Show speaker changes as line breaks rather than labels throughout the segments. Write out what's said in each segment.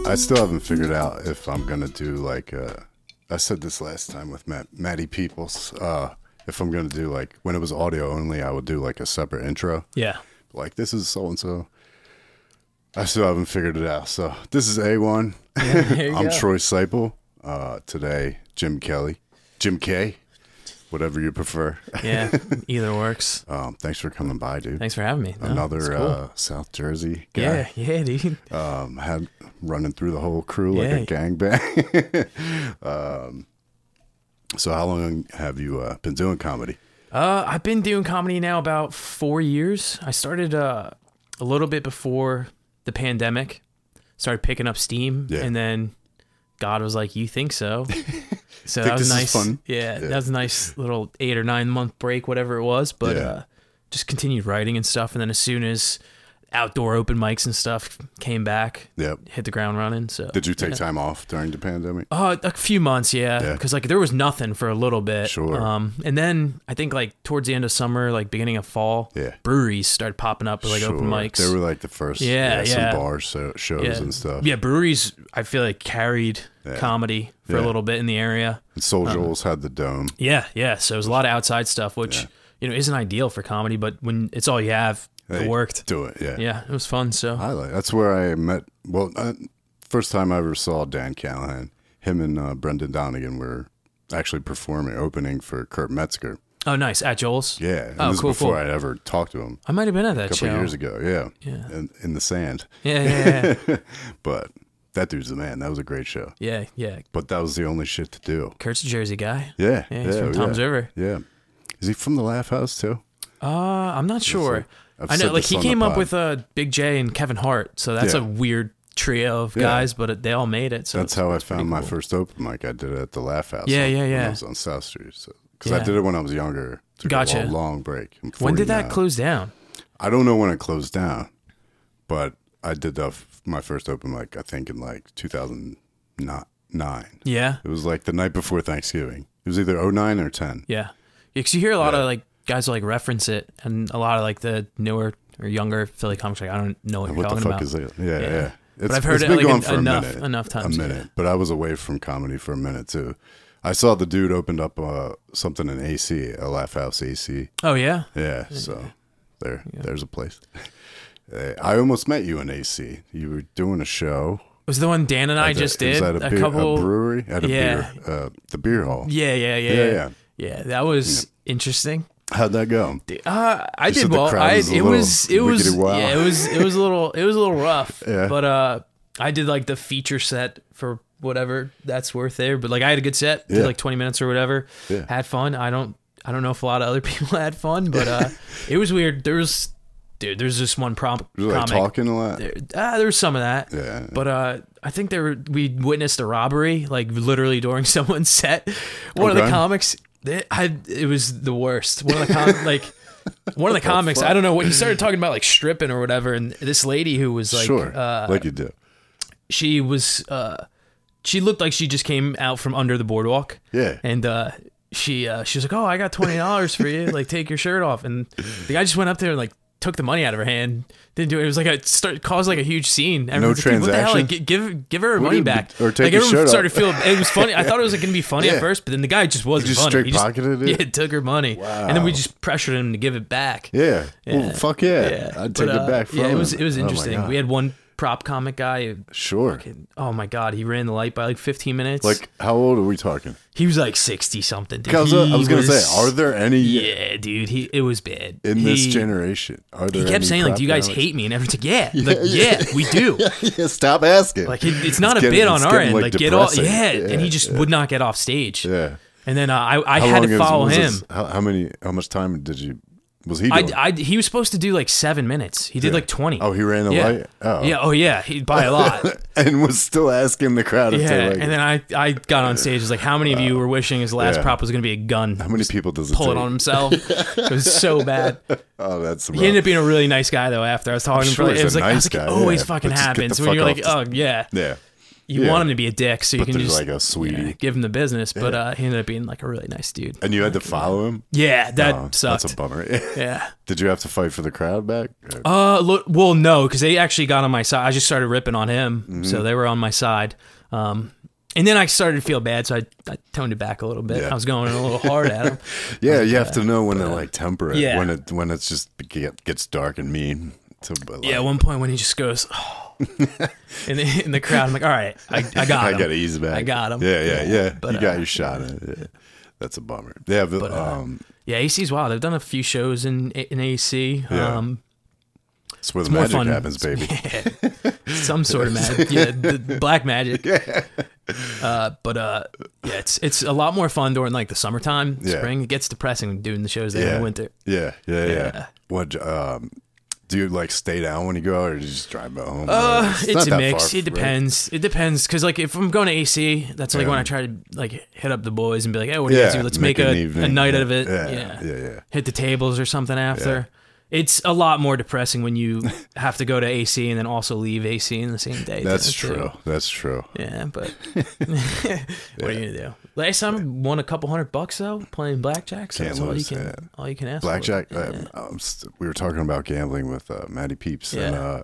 I still haven't figured out if I'm gonna do like I said this last time with Matty Peoples. If I'm gonna do like when it was audio only, I would do like a separate intro.
Yeah.
Like this is so and so. I still haven't figured it out. So this is A1.
Yeah, there you
I'm
go.
Troy Seipel. Today, Jim Kelly, Jim K, whatever you prefer.
Yeah, either works.
Thanks for coming by, dude.
Thanks for having me. No,
Another
it's cool.
South Jersey guy.
Yeah, dude.
Had running through the whole crew like a gangbang. So how long have you been doing comedy?
I've been doing comedy now about 4 years. I started a little bit before the pandemic. Started picking up steam, and then God was like, "You think so?" So that was nice.
Fun?
Yeah, that was a nice little 8 or 9 month break, whatever it was. But just continued writing and stuff. And then as soon as outdoor open mics and stuff came back, hit the ground running. So
did you take time off during the pandemic?
A few months, because like there was nothing for a little bit.
Sure.
And then I think like towards the end of summer, like beginning of fall, breweries started popping up with like open mics.
They were like the first, some bar shows and stuff.
Yeah, breweries I feel like carried comedy for a little bit in the area.
And Soul Joel's had the Dome.
Yeah. So it was a lot of outside stuff, which isn't ideal for comedy, but when it's all you have. It worked.
Do it,
Yeah, it was fun. So
that's where I met. Well, first time I ever saw Dan Callahan. Him and Brendan Donegan were actually opening for Kurt Metzger.
Oh, nice at Joel's.
Yeah, and this is before I ever talked to him.
I might have been at that
a couple
show
years ago. Yeah, in the sand.
Yeah.
But that dude's the man. That was a great show.
Yeah.
But that was the only shit to do.
Kurt's a Jersey guy.
Yeah,
he's from Tom's River.
Yeah, is he from the Laugh House too?
I'm not sure. I know, like he came up with Big J and Kevin Hart, so that's a weird trio of guys, but they all made it. So
that's how I found my first open mic. I did it at the Laugh House.
Yeah.
When I was on South Street, because I did it when I was younger. Took a long break.
When did that close down?
I don't know when it closed down, but I did my first open mic, I think, in like 2009.
Yeah.
It was like the night before Thanksgiving. It was either 09 or 10.
Yeah. Because you hear a lot of like guys will like reference it, and a lot of like the newer or younger Philly comics like I don't know what you're talking about.
What the fuck is it? Yeah.
But I've heard it like enough times.
A minute. But I was away from comedy for a minute too. I saw the dude opened up something in AC, a Laugh House AC.
Oh yeah.
Yeah. So there's a place. I almost met you in AC. You were doing a show.
Was the one Dan and I just did?
Was that a brewery? At a the beer hall.
Yeah. That was interesting.
How'd that go?
I did well. It was a little rough. Yeah. But I did like the feature set for whatever that's worth there. But like I had a good set. Did like 20 minutes or whatever. Yeah. Had fun. I don't know if a lot of other people had fun, but it was weird. There's just one comic.
Like talking a lot.
There was some of that. Yeah. But I think we witnessed a robbery like literally during someone's set. One of the comics. It was the worst. One of the comics. I don't know what he started talking about, like stripping or whatever. And this lady who was like,
like you do.
She was. She looked like she just came out from under the boardwalk. Yeah. And she was like, "Oh, I got $20 for you. Like, take your shirt off." And the guy just went up there and like took the money out of her hand. Didn't do it. It was like caused like a huge scene.
Everyone's
no
like, what the hell?
Like, give her her money back.
Or take your shirt off.
It was funny. I thought it was like going to be funny at first, but then the guy just wasn't funny.
Straight pocketed it?
Yeah, took her money. Wow. And then we just pressured him to give it back.
Yeah. Well, fuck yeah. I'd take it back from him.
It was interesting. We had one prop comic guy.
Sure.
Oh my God, he ran the light by like 15 minutes.
Like, how old are we talking?
He was like 60 something. Dude.
I was gonna say, are there any?
Yeah, dude. It was bad
in this generation. Are there?
He kept saying like, "Do you guys hate me?" And everyone's like, "Yeah, we do."
Stop asking.
Like it's not a bit on our end. Like get off. Yeah, and he just would not get off stage. Yeah. And then I had to follow him.
How much time did you? Was he doing?
He was supposed to do like 7 minutes. He did like 20.
Oh, he ran the light? Oh.
Yeah. Oh, yeah. He by a lot.
And was still asking the crowd if they like
and then I got on stage. Was like, how many of you were wishing his last prop was going to be a gun?
How many people does it
pull it on himself? It was so bad.
Oh, that's rough.
He ended up being a really nice guy though. After I was talking to him, it was like, it always fucking happens when you're like, oh yeah.
Yeah.
you want him to be a dick, so you can just
like a sweetie,
give him the business. But he ended up being like a really nice dude.
And you had to follow him?
Yeah, that sucked.
That's a bummer.
Yeah.
Did you have to fight for the crowd back?
Well, no, because they actually got on my side. I just started ripping on him, so they were on my side. And then I started to feel bad, so I toned it back a little bit. I was going a little hard at him.
Yeah, you have to know when to like temper it. Yeah. When it's just gets dark and mean.
At one point when he just goes, oh. in the crowd, I'm like, all right, I got him.
I got to ease back.
I got him.
Yeah. But, you got your shot at it. Yeah. That's a bummer. Yeah,
AC's wild. I've done a few shows in AC.
Yeah. It's where the magic happens, baby.
Yeah. Some sort of magic. Yeah, the black magic. Yeah. It's a lot more fun during like the summertime, spring. It gets depressing doing the shows there in the winter.
Yeah. What do you like stay down when you go out, or do you just drive home?
It's a mix. It depends. Right? It depends because like if I'm going to AC, that's like when I try to like hit up the boys and be like, hey, what do you guys do? Let's make a night out of it. Yeah. Hit the tables or something after. Yeah. It's a lot more depressing when you have to go to AC and then also leave AC in the same day.
That's true. That's true.
Yeah, but what are you gonna do? Last time I won a couple $100 though playing blackjack. So that's all you can ask.
Blackjack. We were talking about gambling with Matty Peeps, and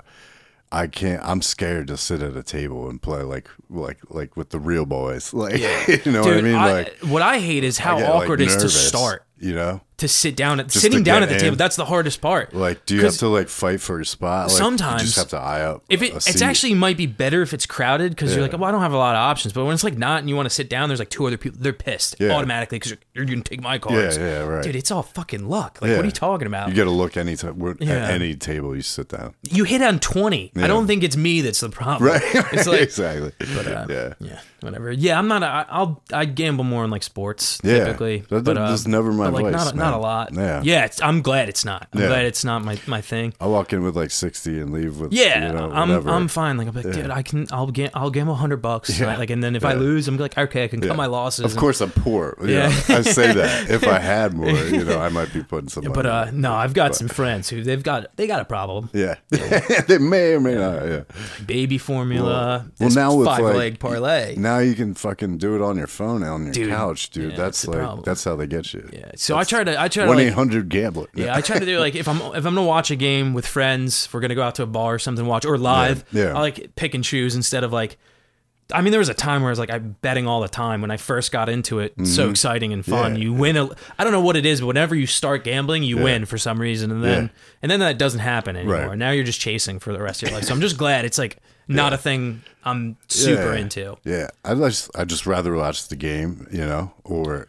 I'm scared to sit at a table and play like with the real boys. Like, you know what I mean? Like,
what I hate is how awkward it is to start.
You know,
to sit down sitting down at the table. That's the hardest part.
Like, do you have to like fight for your spot? Like,
sometimes
you just have to eye up.
If it's actually might be better if it's crowded because you're like, well, I don't have a lot of options. But when it's like not and you want to sit down, there's like two other people. They're pissed automatically because you're gonna take my cards.
Yeah, right.
Dude, it's all fucking luck. Like, what are you talking about?
You got to look at any table you sit down.
You hit on 20. I don't think it's me that's the problem.
Right.
It's like,
exactly.
But whatever. Yeah, I'm not. I gamble more in like sports typically. But
that's never my vice.
Not a lot. Yeah. I'm glad it's not. I'm glad it's not my thing.
I walk in with like 60 and leave with
I'm fine. Like I'm like, dude, I'll gamble $100. Right? Like, and then if I lose, I'm like, okay, I can cut my losses.
Of course, I'm poor. Yeah, I say that. If I had more, I might be putting some.
But no, I've got some friends who they got a problem.
Yeah, they may or may not. Yeah,
baby formula.
Well, now with
5-leg parlay.
Now you can fucking do it on your phone, on your couch, dude.
Yeah,
that's like that's how they get you.
Yeah. So I try to
1-800-GAMBLER.
Yeah, I try to do like if I'm gonna watch a game with friends, if we're gonna go out to a bar or something, watch or live. I like pick and choose instead of like. I mean, there was a time where I was like, I'm betting all the time when I first got into it. It's so exciting and fun. You win. I don't know what it is, but whenever you start gambling, you win for some reason, and then that doesn't happen anymore. Right. Now you're just chasing for the rest of your life. So I'm just glad it's like not a thing I'm super into.
Yeah, I just rather watch the game, or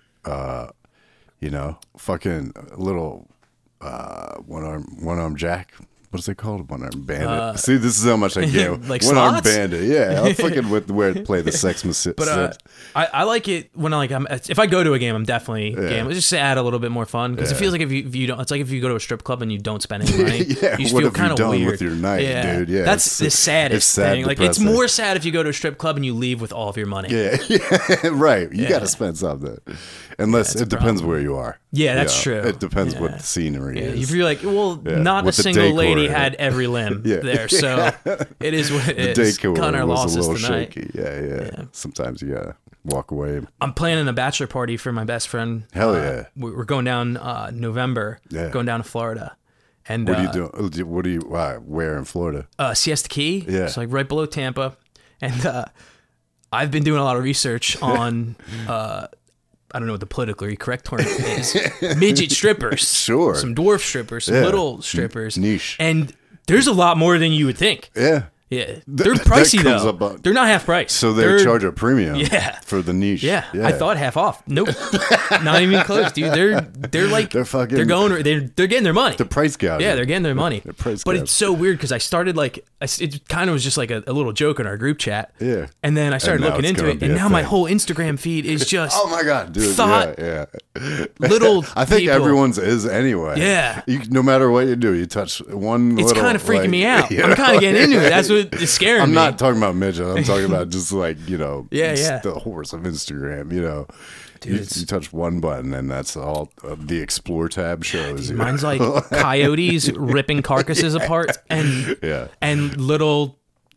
fucking little one-arm jack. What's it called? One-armed bandit. See, this is how much I gamble.
Like
one-armed bandit. Yeah, I'm fucking with where to play the sex machine.
But I like it when if I go to a game, I'm definitely game. Just to add a little bit more fun because it feels like if you don't, it's like if you go to a strip club and you don't spend any money. You just feel kind of weird
with your night, dude. Yeah,
that's the saddest thing. Like it's more sad if you go to a strip club and you leave with all of your money.
Yeah, right. You got to spend something. Unless it depends where you are.
Yeah, that's true.
It depends what the scenery is.
If you're like, not a single lady had every limb there, so it is what it is.
The decor
Connor
was a little
tonight.
shaky. Yeah. Sometimes you gotta walk away.
I'm planning a bachelor party for my best friend.
Hell yeah.
We're going down November. Going down to Florida. And
what are you doing? What do you where in Florida?
Siesta Key. Yeah, it's like right below Tampa, and I've been doing a lot of research on. I don't know what the politically correct term is. Midget strippers.
Sure.
Some dwarf strippers, some little strippers.
Niche.
And there's a lot more than you would think.
Yeah.
Yeah. They're pricey, though. They're not half price.
So they charge a premium for the niche.
Yeah. I thought half off. Nope. Not even close, dude. They're like, they're getting their money.
The price gouge.
Yeah, they're getting their money.
But
it's so weird because I started it kind of was just like a little joke in our group chat.
Yeah.
And then I started looking into it, and now my whole Instagram feed is just
oh my God, dude.
Little
I think
people.
Everyone's is anyway.
Yeah.
No matter what you do, you touch one
it's kind of freaking me out. I'm kind of getting into it. That's what is scaring me.
I'm not talking about midget. I'm talking about just like, the horse of Instagram, Dude, you touch one button and that's all the explore tab shows.
Dude, mine's like coyotes ripping carcasses apart and little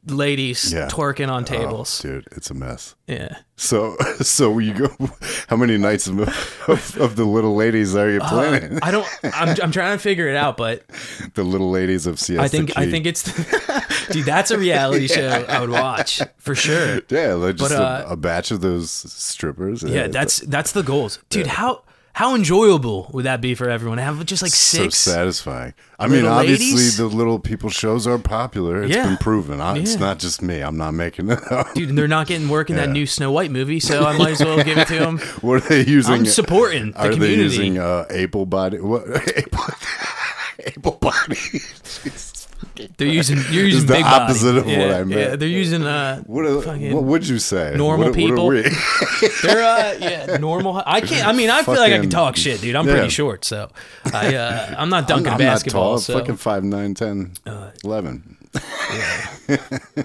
ladies twerking on tables.
Dude, it's a mess.
Yeah.
So you go. How many nights of the little ladies are you planning?
I'm trying to figure it out, but
the little ladies of Siesta
I think it's dude. That's a reality show I would watch for sure.
Yeah, like just a batch of those strippers.
Yeah, that's the goals, dude. How enjoyable would that be for everyone? Have just like six.
So satisfying. I mean, obviously ladies? The little people shows are popular. It's been proven. It's not just me. I'm not making it up.
Dude, and they're not getting work in that new Snow White movie, so I might as well give it to them.
What are they using?
I'm supporting the community.
Are they using Able Body? What? Able Body.
You're using the
big opposite
body.
Of what I meant.
Yeah, they're using
what would you say?
Normal people. They're normal. I can't. I mean, I feel like I can talk shit, dude. I'm pretty short, so I'm not dunking
I'm
basketball.
Not tall. So. Fucking 5'9", 10, 11. Yeah.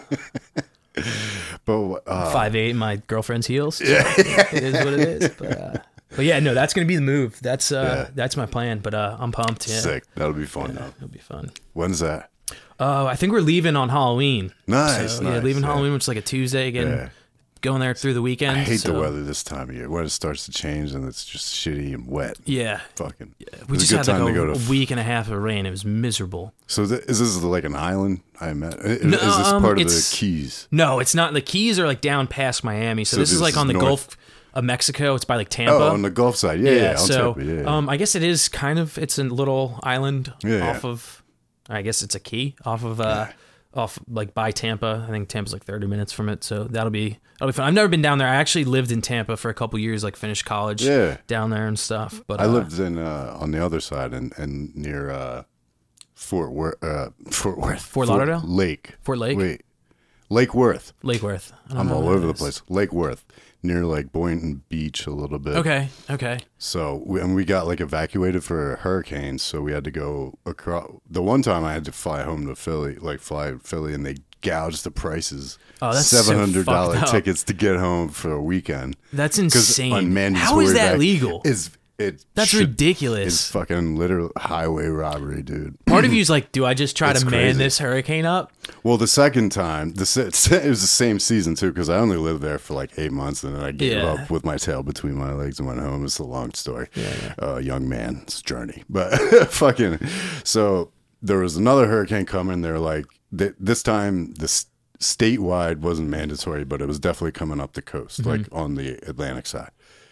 But
5'8" in my girlfriend's heels. So it is what it is. But yeah, no, that's gonna be the move. That's my plan. But I'm pumped. Yeah.
Sick. That'll be fun though.
It'll be fun.
When's that?
I think we're leaving on Halloween.
Nice.
So, leaving Halloween, which is like a Tuesday again. Going there through the weekend.
I hate the weather this time of year when it starts to change and it's just shitty and wet.
Yeah.
Fucking.
Yeah. We just had like a week and a half of rain. It was miserable.
So is this like an island? I imagine. Is this part of the Keys?
No, it's not. The Keys are like down past Miami. So this is like on the Gulf of Mexico. It's by like Tampa.
Oh, on the Gulf side. Yeah.
So I guess it is kind of. It's a little island off of. I guess it's a key off of. Off like by Tampa. I think Tampa's like 30 minutes from it, so that'll be fun. I've never been down there. I actually lived in Tampa for a couple years, like finished college down there and stuff. But
I lived in on the other side and near Fort Lauderdale?
Fort Lake?
Wait. Lake Worth.
I'm
all over the place. Lake Worth. Near like Boynton Beach a little bit.
Okay.
So we got like evacuated for hurricanes, so we had to go across. The one time I had to fly home to Philly, and they gouged the prices.
Oh, that's
$700 tickets to get home for a weekend.
That's insane. How is that legal? That's ridiculous.
It's fucking literal highway robbery, dude.
Part of you is like, do I just try to man this hurricane up?
Well, the second time, it was the same season too, because I only lived there for like 8 months, and then I gave up with my tail between my legs and went home. It's a long story. Young man's journey. But fucking, so there was another hurricane coming. They're like, this time the statewide wasn't mandatory, but it was definitely coming up the coast, like on the Atlantic side.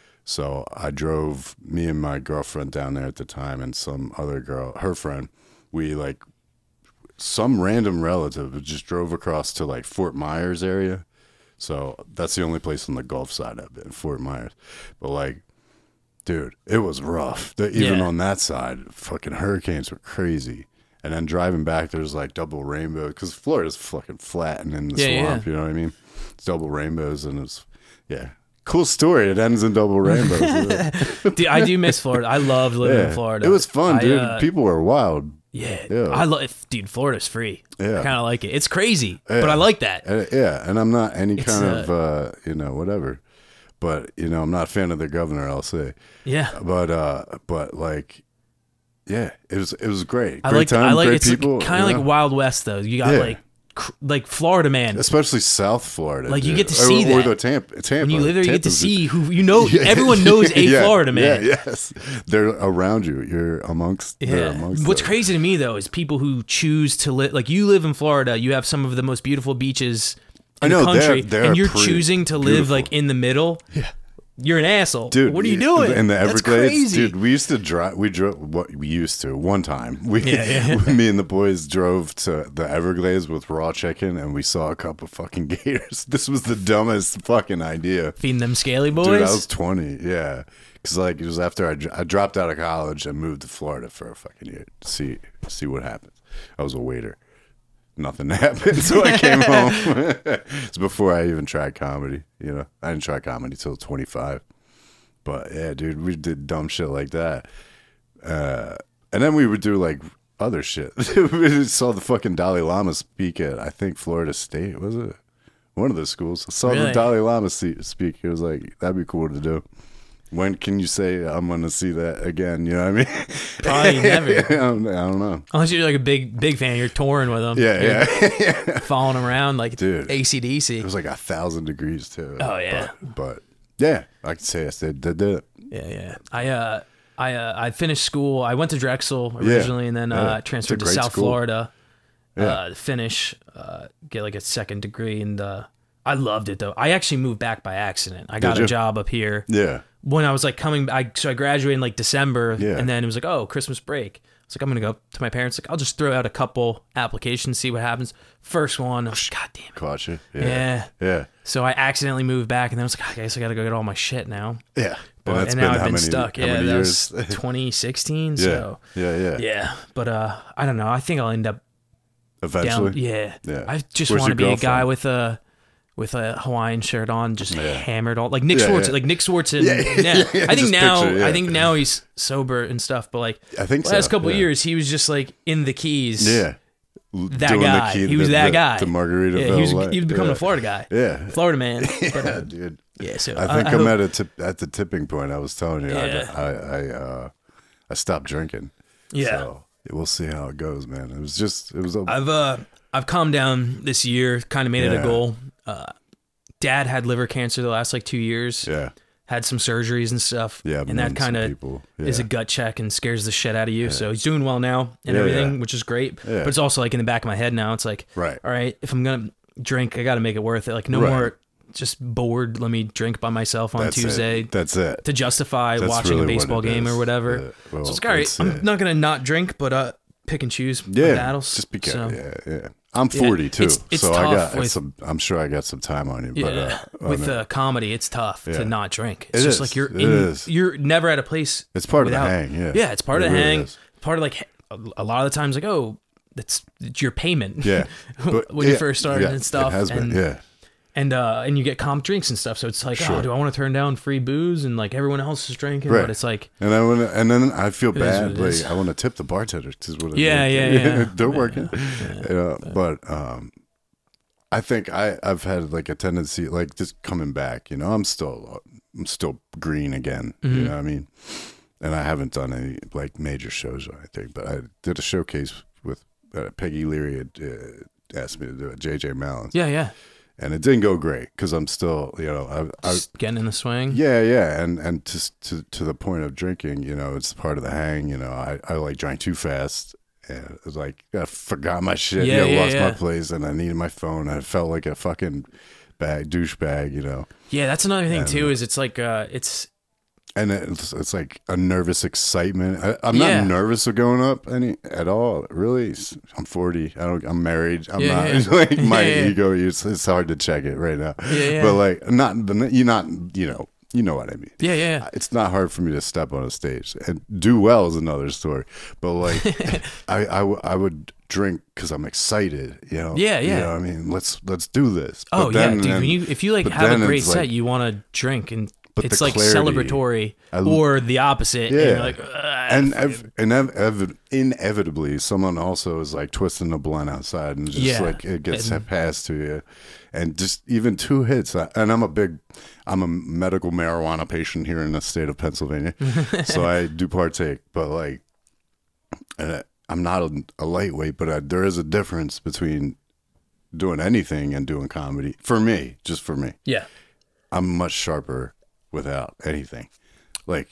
So I drove me and my girlfriend down there at the time, and some other girl, her friend. We like some random relative just drove across to like Fort Myers area. So that's the only place on the Gulf side I've been, Fort Myers. But like, dude, it was rough. Even on that side, fucking hurricanes were crazy. And then driving back, there's like double rainbow because Florida's fucking flat and in the swamp. You know what I mean? It's double rainbows, and it's cool story. It ends in double rainbows.
Dude, I do miss Florida. I loved living in Florida.
It was fun, dude. People were wild.
Yeah. I love. Dude, Florida's free.
Yeah,
I kind of like it. It's crazy, but I like that.
And I'm not any kind of whatever. But I'm not a fan of their governor. I'll say.
Yeah.
But like, it was great.
I
like time, great
it's
people.
Kind of like Wild West though. You got like Florida, man,
especially South Florida.
Like you get to see that.
Or the Tampa.
When you live there, you get to see who everyone knows Florida man.
Yeah, yes, they're around you. You're amongst.
Yeah. What's crazy to me though is people who choose to live. Like you live in Florida, you have some of the most beautiful beaches in the country, and you're choosing to live like in the middle.
Yeah.
You're an asshole,
dude.
What are you doing
in the Everglades?
That's crazy.
Dude, we used to drive. We drove. What we used to one time. Me and the boys drove to the Everglades with raw chicken, and we saw a couple fucking gators. This was the dumbest fucking idea.
Feeding them scaly boys.
Dude, I was 20. Yeah, because like it was after I dropped out of college and moved to Florida for a fucking year to see what happens. I was a waiter. Nothing happened, so I came home. It's before I even tried comedy. I didn't try comedy till 25. But yeah, dude, we did dumb shit like that. And then we would do like other shit. We saw the fucking Dalai Lama speak at, I think, Florida State. Was it? One of the schools. I saw the Dalai Lama speak. It was like, that'd be cool to do. When can you say I'm going to see that again? You know what I mean?
Probably never.
I don't know.
Unless you're like a big fan, you're touring with them.
Yeah.
Following around like
Dude,
AC/DC.
It was like 1,000 degrees too.
Oh yeah.
But yeah, I can say I did it.
Yeah. I finished school. I went to Drexel originally, and then transferred to South Florida. Finish, get like a second degree, and I loved it though. I actually moved back by accident. I got a job up here.
Yeah.
When I was like so I graduated in like December, and then it was like, oh, Christmas break. It's like, I'm gonna go to my parents. Like, I'll just throw out a couple applications, see what happens. First one, I was like, God damn it.
Caught you.
Yeah. So I accidentally moved back, and then I was like, I guess I gotta go get all my shit now.
Yeah.
And now I've been stuck. Yeah, that was 2016. So yeah. But I don't know. I think I'll end up
eventually.
Yeah. I just want to be a guy with a Hawaiian shirt on, just hammered on, like Nick Swartz, like Nick Swartz. And I think now he's sober and stuff. But like
I think
last couple of years, he was just like in the Keys.
Yeah.
That guy. He was that guy.
The Margaritaville.
He was becoming a Florida guy.
Yeah.
Florida man. But,
dude.
Yeah, so
I think I'm at the tipping point. I was telling you, I stopped drinking.
Yeah,
so we'll see how it goes, man. It was.
I've calmed down this year. Kind of made it a goal. Dad had liver cancer the last like 2 years.
Yeah,
had some surgeries and stuff.
Yeah,
and that kind of is a gut check and scares the shit out of you. Yeah. So he's doing well now and everything, which is great. Yeah. But it's also like in the back of my head now. It's like, all right, if I'm gonna drink, I got to make it worth it. Like no more. Just bored. Let me drink by myself on Tuesday.
That's it.
To justify watching a baseball game or whatever. Yeah. Well, so it's all right. I'm not gonna not drink, but pick and choose my battles.
Just be careful. So. I'm 40 too,
it's
so
tough
I'm sure I got some time on you. But
with comedy, it's tough to not drink. It's just like you're never at a place.
It's part of the hang. Yeah,
it's part of the hang. Part of like a lot of the times, like it's your payment.
Yeah,
when you first started and stuff.
It has been.
And you get comp drinks and stuff, so it's like, do I want to turn down free booze and like everyone else is drinking? Right. But it's like,
and then I feel bad. Like I want to tip the bartender.
Yeah.
They're working. But I think I've had like a tendency, like just coming back. You know, I'm still green again.
Mm-hmm.
You know what I mean? And I haven't done any like major shows or anything, but I did a showcase with Peggy Leary had asked me to do it. JJ Malin.
Yeah.
And it didn't go great because I'm still, I
getting in the swing.
Yeah, and to the point of drinking, it's part of the hang. I like drank too fast, and it was like I forgot my shit. Lost my place, and I needed my phone. I felt like a fucking douchebag.
Yeah, that's another thing too. Is it's like
And it's like a nervous excitement. I'm not nervous of going up at all. Really, I'm 40. I'm married. I'm not like my ego. It's hard to check it right now. But like you know what I mean.
Yeah.
It's not hard for me to step on a stage and do well is another story. But like I would drink because I'm excited. Yeah. You know what I mean, let's do this.
Oh dude. If you like have a great set, you want to drink and. But it's like clarity, celebratory or the opposite.
Yeah. And you're like, inevitably, someone also is like twisting the blunt outside and just like it gets passed to you. And just even 2 hits. And I'm a medical marijuana patient here in the state of Pennsylvania. So I do partake. But like, I'm not a lightweight, but there is a difference between doing anything and doing comedy. For me, just for me.
Yeah.
I'm much sharper without anything, and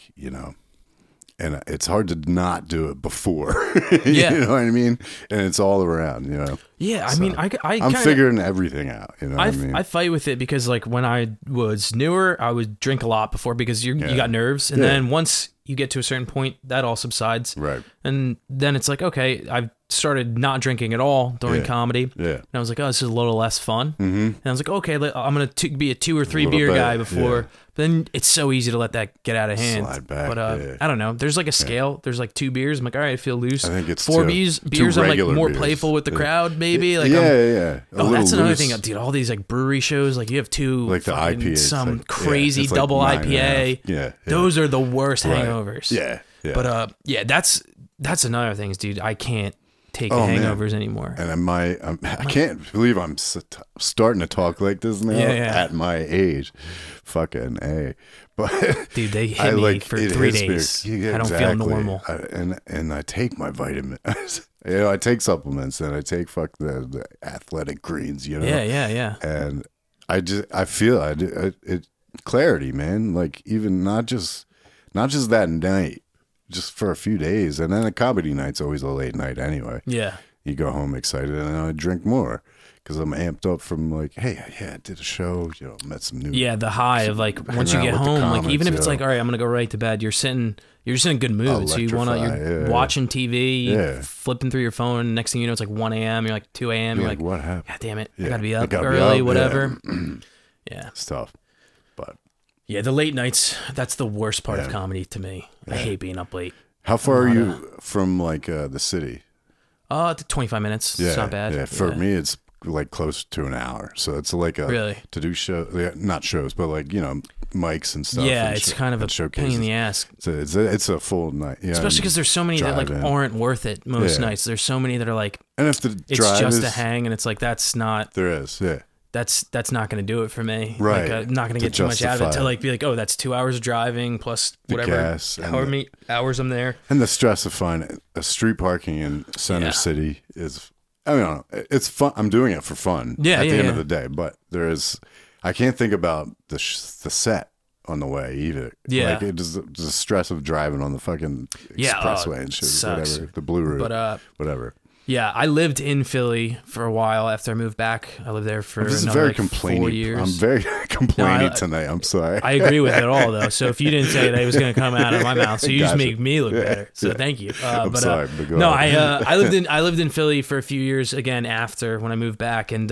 it's hard to not do it before. You know what I mean? And it's all around,
Yeah, I mean, I'm
figuring everything out.
I fight with it because like when I was newer, I would drink a lot before because you got nerves, and then once you get to a certain point, that all subsides.
Right.
And then it's like, okay, I've started not drinking at all during comedy.
Yeah.
And I was like, oh, this is a little less fun.
Mm-hmm.
And I was like, okay, I'm going to be a 2 or 3 beer guy before.
Yeah.
But then it's so easy to let that get out of hand.
Slide back.
But I don't know. There's like a scale. Yeah. There's like 2 beers. I'm like, all right, I feel loose.
I think it's
4 beers. I'm like more playful with the crowd, maybe. Like that's another thing, dude. All these like brewery shows, like you have 2
like the IPA,
some like, crazy double IPA.
Yeah.
Those are the worst hangovers.
Yeah.
But that's another thing, dude. I can't take hangovers anymore.
And I can't believe I'm starting to talk like this now at my age. Fucking A. But
dude, they hit me for 3 days. I don't feel normal.
And I take my vitamins. I take supplements and I take the athletic greens,
Yeah.
And I feel it clarity, man. Like even not just that night, just for a few days. And then a comedy night's always a late night anyway.
Yeah.
You go home excited and I drink more. Because I'm amped up from like, hey, I did a show, met some new.
Yeah, the high of like once you get home, comments, like even if it's like, all right, I'm gonna go right to bed. You're just in a good mood. So you're watching TV, flipping through your phone. Next thing you know, it's like 1 a.m. You're like 2 a.m. You're like,
what happened?
God damn it, I gotta be up early, whatever. Yeah,
it's tough, but
yeah, the late nights. That's the worst part of comedy to me. I hate being up late.
How far are you from like the city?
25 minutes. Yeah, it's not bad.
Yeah, for me, it's like close to an hour, so it's like to do show, not shows, but like mics and stuff.
Yeah, it's kind of a pain in the ass.
It's a full night,
especially because there's so many that like aren't worth it most nights. There's so many that are like,
and if
it's just a hang, and it's like that's not.
There is,
That's not going to do it for me.
Right,
like, I'm not going to get too much out of it to like be like, oh, that's 2 hours of driving plus whatever however many hours I'm there.
And the stress of finding a street parking in Center City is. I mean, it's fun. I'm doing it for fun at the end of the day, but I can't think about the set on the way either.
Yeah.
Like it's the stress of driving on the fucking expressway and shit,
sucks.
whatever, the Blue Route,
but,
whatever.
Yeah, I lived in Philly for a while after I moved back. I lived there for
another 4 years. I'm very complaining tonight. I'm sorry.
I agree with it all, though. So if you didn't say that, it was going to come out of my mouth. So you just make me look better. So thank you.
I'm sorry. But
no, I lived in Philly for a few years again after when I moved back, and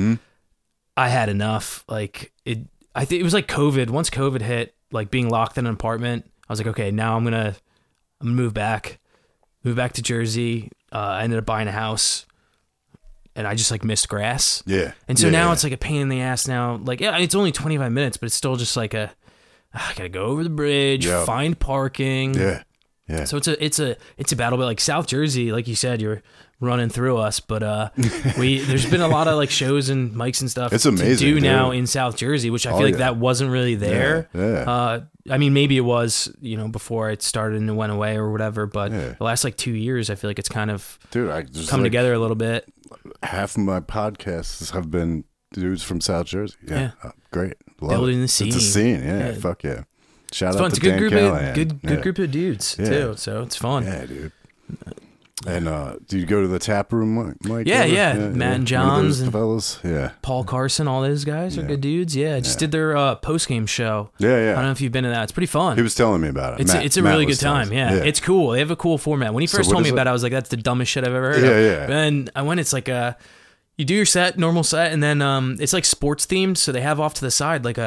I had enough. Like I think it was like COVID. Once COVID hit, like being locked in an apartment, I was like, okay, now I'm gonna move back to Jersey. I ended up buying a house, and I just like missed grass.
Yeah.
And so now it's like a pain in the ass now. Like, yeah, it's only 25 minutes, but it's still just like I gotta go over the bridge, find parking.
Yeah. Yeah.
So it's a battle, but like South Jersey, like you said, you're running through us, but there's been a lot of like shows and mics and stuff.
It's amazing
to do now in South Jersey, which I feel like that wasn't really there.
Yeah.
I mean, maybe it was, before it started and it went away or whatever, but the last like 2 years, I feel like it's kind of come together a little bit.
Half of my podcasts have been dudes from South Jersey. Yeah. Great.
Building the scene.
It's a scene. Yeah. Fuck yeah. Shout out to
it's a
Dan
Callahan. Good group of dudes too. So it's fun.
Yeah, dude. And do you go to the tap room, Mike?
Yeah. Matt and Johns and
fellas. Yeah.
Paul Carson, all those guys are good dudes. Yeah, just did their post-game show.
Yeah.
I don't know if you've been to that. It's pretty fun.
He was telling me about it.
It's a really good time. Yeah. It's cool. They have a cool format. When he first told me about it, I was like, that's the dumbest shit I've ever heard of.
Yeah.
But then I went, it's like you do your normal set, and then it's like sports themed, so they have off to the side like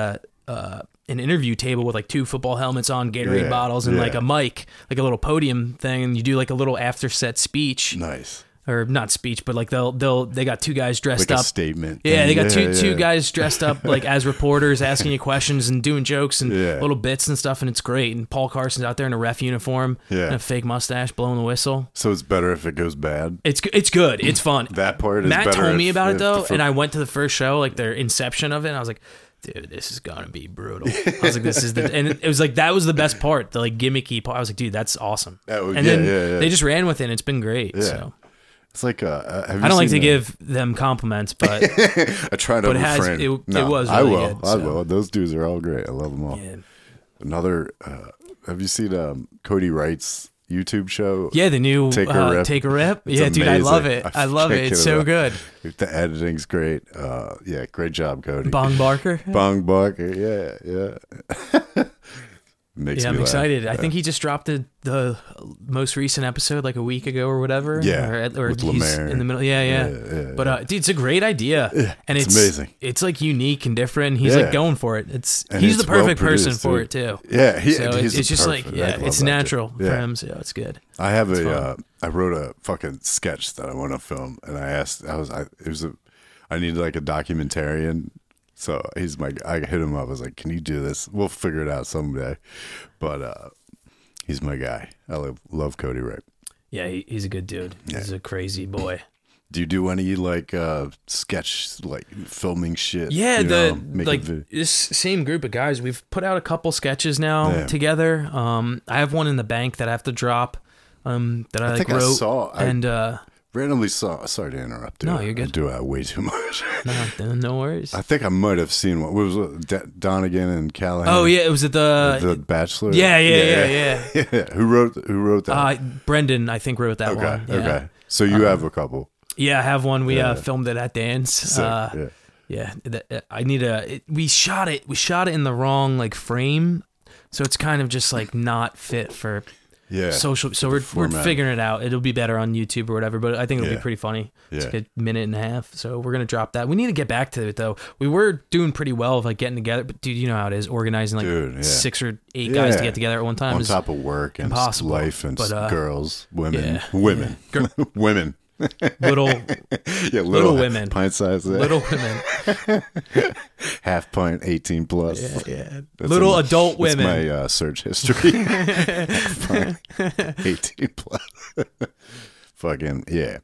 an interview table with like 2 football helmets on, Gatorade bottles, and like a mic, like a little podium thing, and you do like a little after set speech.
Nice.
Or not speech, but like they got 2 guys dressed
like
up.
A statement.
Yeah, they got two guys dressed up like as reporters, asking you questions and doing jokes and little bits and stuff, and it's great. And Paul Carson's out there in a ref uniform and a fake mustache, blowing the whistle.
So it's better if it goes bad.
It's good. It's fun.
That part is
Matt
better.
Matt told me about it though, and I went to the first show, like their inception of it, and I was like, dude, this is gonna be brutal. I was like, this is and it was like that was the best part, the like gimmicky part. I was like, dude, that's awesome. And then they just ran with it, and it's been great. So
it's like
I don't like to give them compliments, but
I try to refrain.
It was really good.
I will. Those dudes are all great. I love them all. Yeah. Another. Have you seen Cody Wright's YouTube show?
Yeah, the new Take a Rip.
It's
yeah,
amazing.
dude, I love it. I love it. It's so good.
The editing's great. Great job, Cody.
Bong Barker.
Yeah. Makes me
I'm
laugh.
excited. I think he just dropped the most recent episode like a week ago or whatever.
Yeah,
or
with
he's
Lemaire.
in the middle. Yeah. But dude, it's a great idea, and it's
amazing.
It's like unique and different. And he's like going for it. He's the perfect person for it too.
Yeah,
it's just like it's natural for him. So it's good.
I have I wrote a fucking sketch that I want to film, and I needed like a documentarian. So I hit him up. I was like, "Can you do this? We'll figure it out someday." But he's my guy. I love Cody Wright.
Yeah, he's a good dude. He's a crazy boy.
Do you do any like sketch, like filming shit?
Yeah, this same group of guys, we've put out a couple sketches now together. I have one in the bank that I have to drop. That I like wrote. I
randomly saw. Sorry to interrupt. Dude.
No, you're good.
I do that way too much.
No worries.
I think I might have seen one. What was it? Donegan and Callahan?
Oh yeah, it was at the
Bachelor.
Yeah.
Who wrote that?
Brendan, I think, wrote that one. Yeah.
Okay. So you have a couple.
Yeah, I have one. We filmed it at Dan's. I need we shot it in the wrong like frame, so it's kind of just like not fit for social. So we're figuring it out. It'll be better on YouTube or whatever, but I think it'll be pretty funny. It's like a minute and a half, so we're gonna drop that. We need to get back to it though. We were doing pretty well of like getting together, but dude, you know how it is organizing like 6 or 8 guys to get together at one time.
On top of work and
impossible.
Life and girls, women.
Little women,
pint size,
little women,
half pint, 18 plus,
little adult women.
That's my search history. Half pint, 18 plus. Fucking yeah.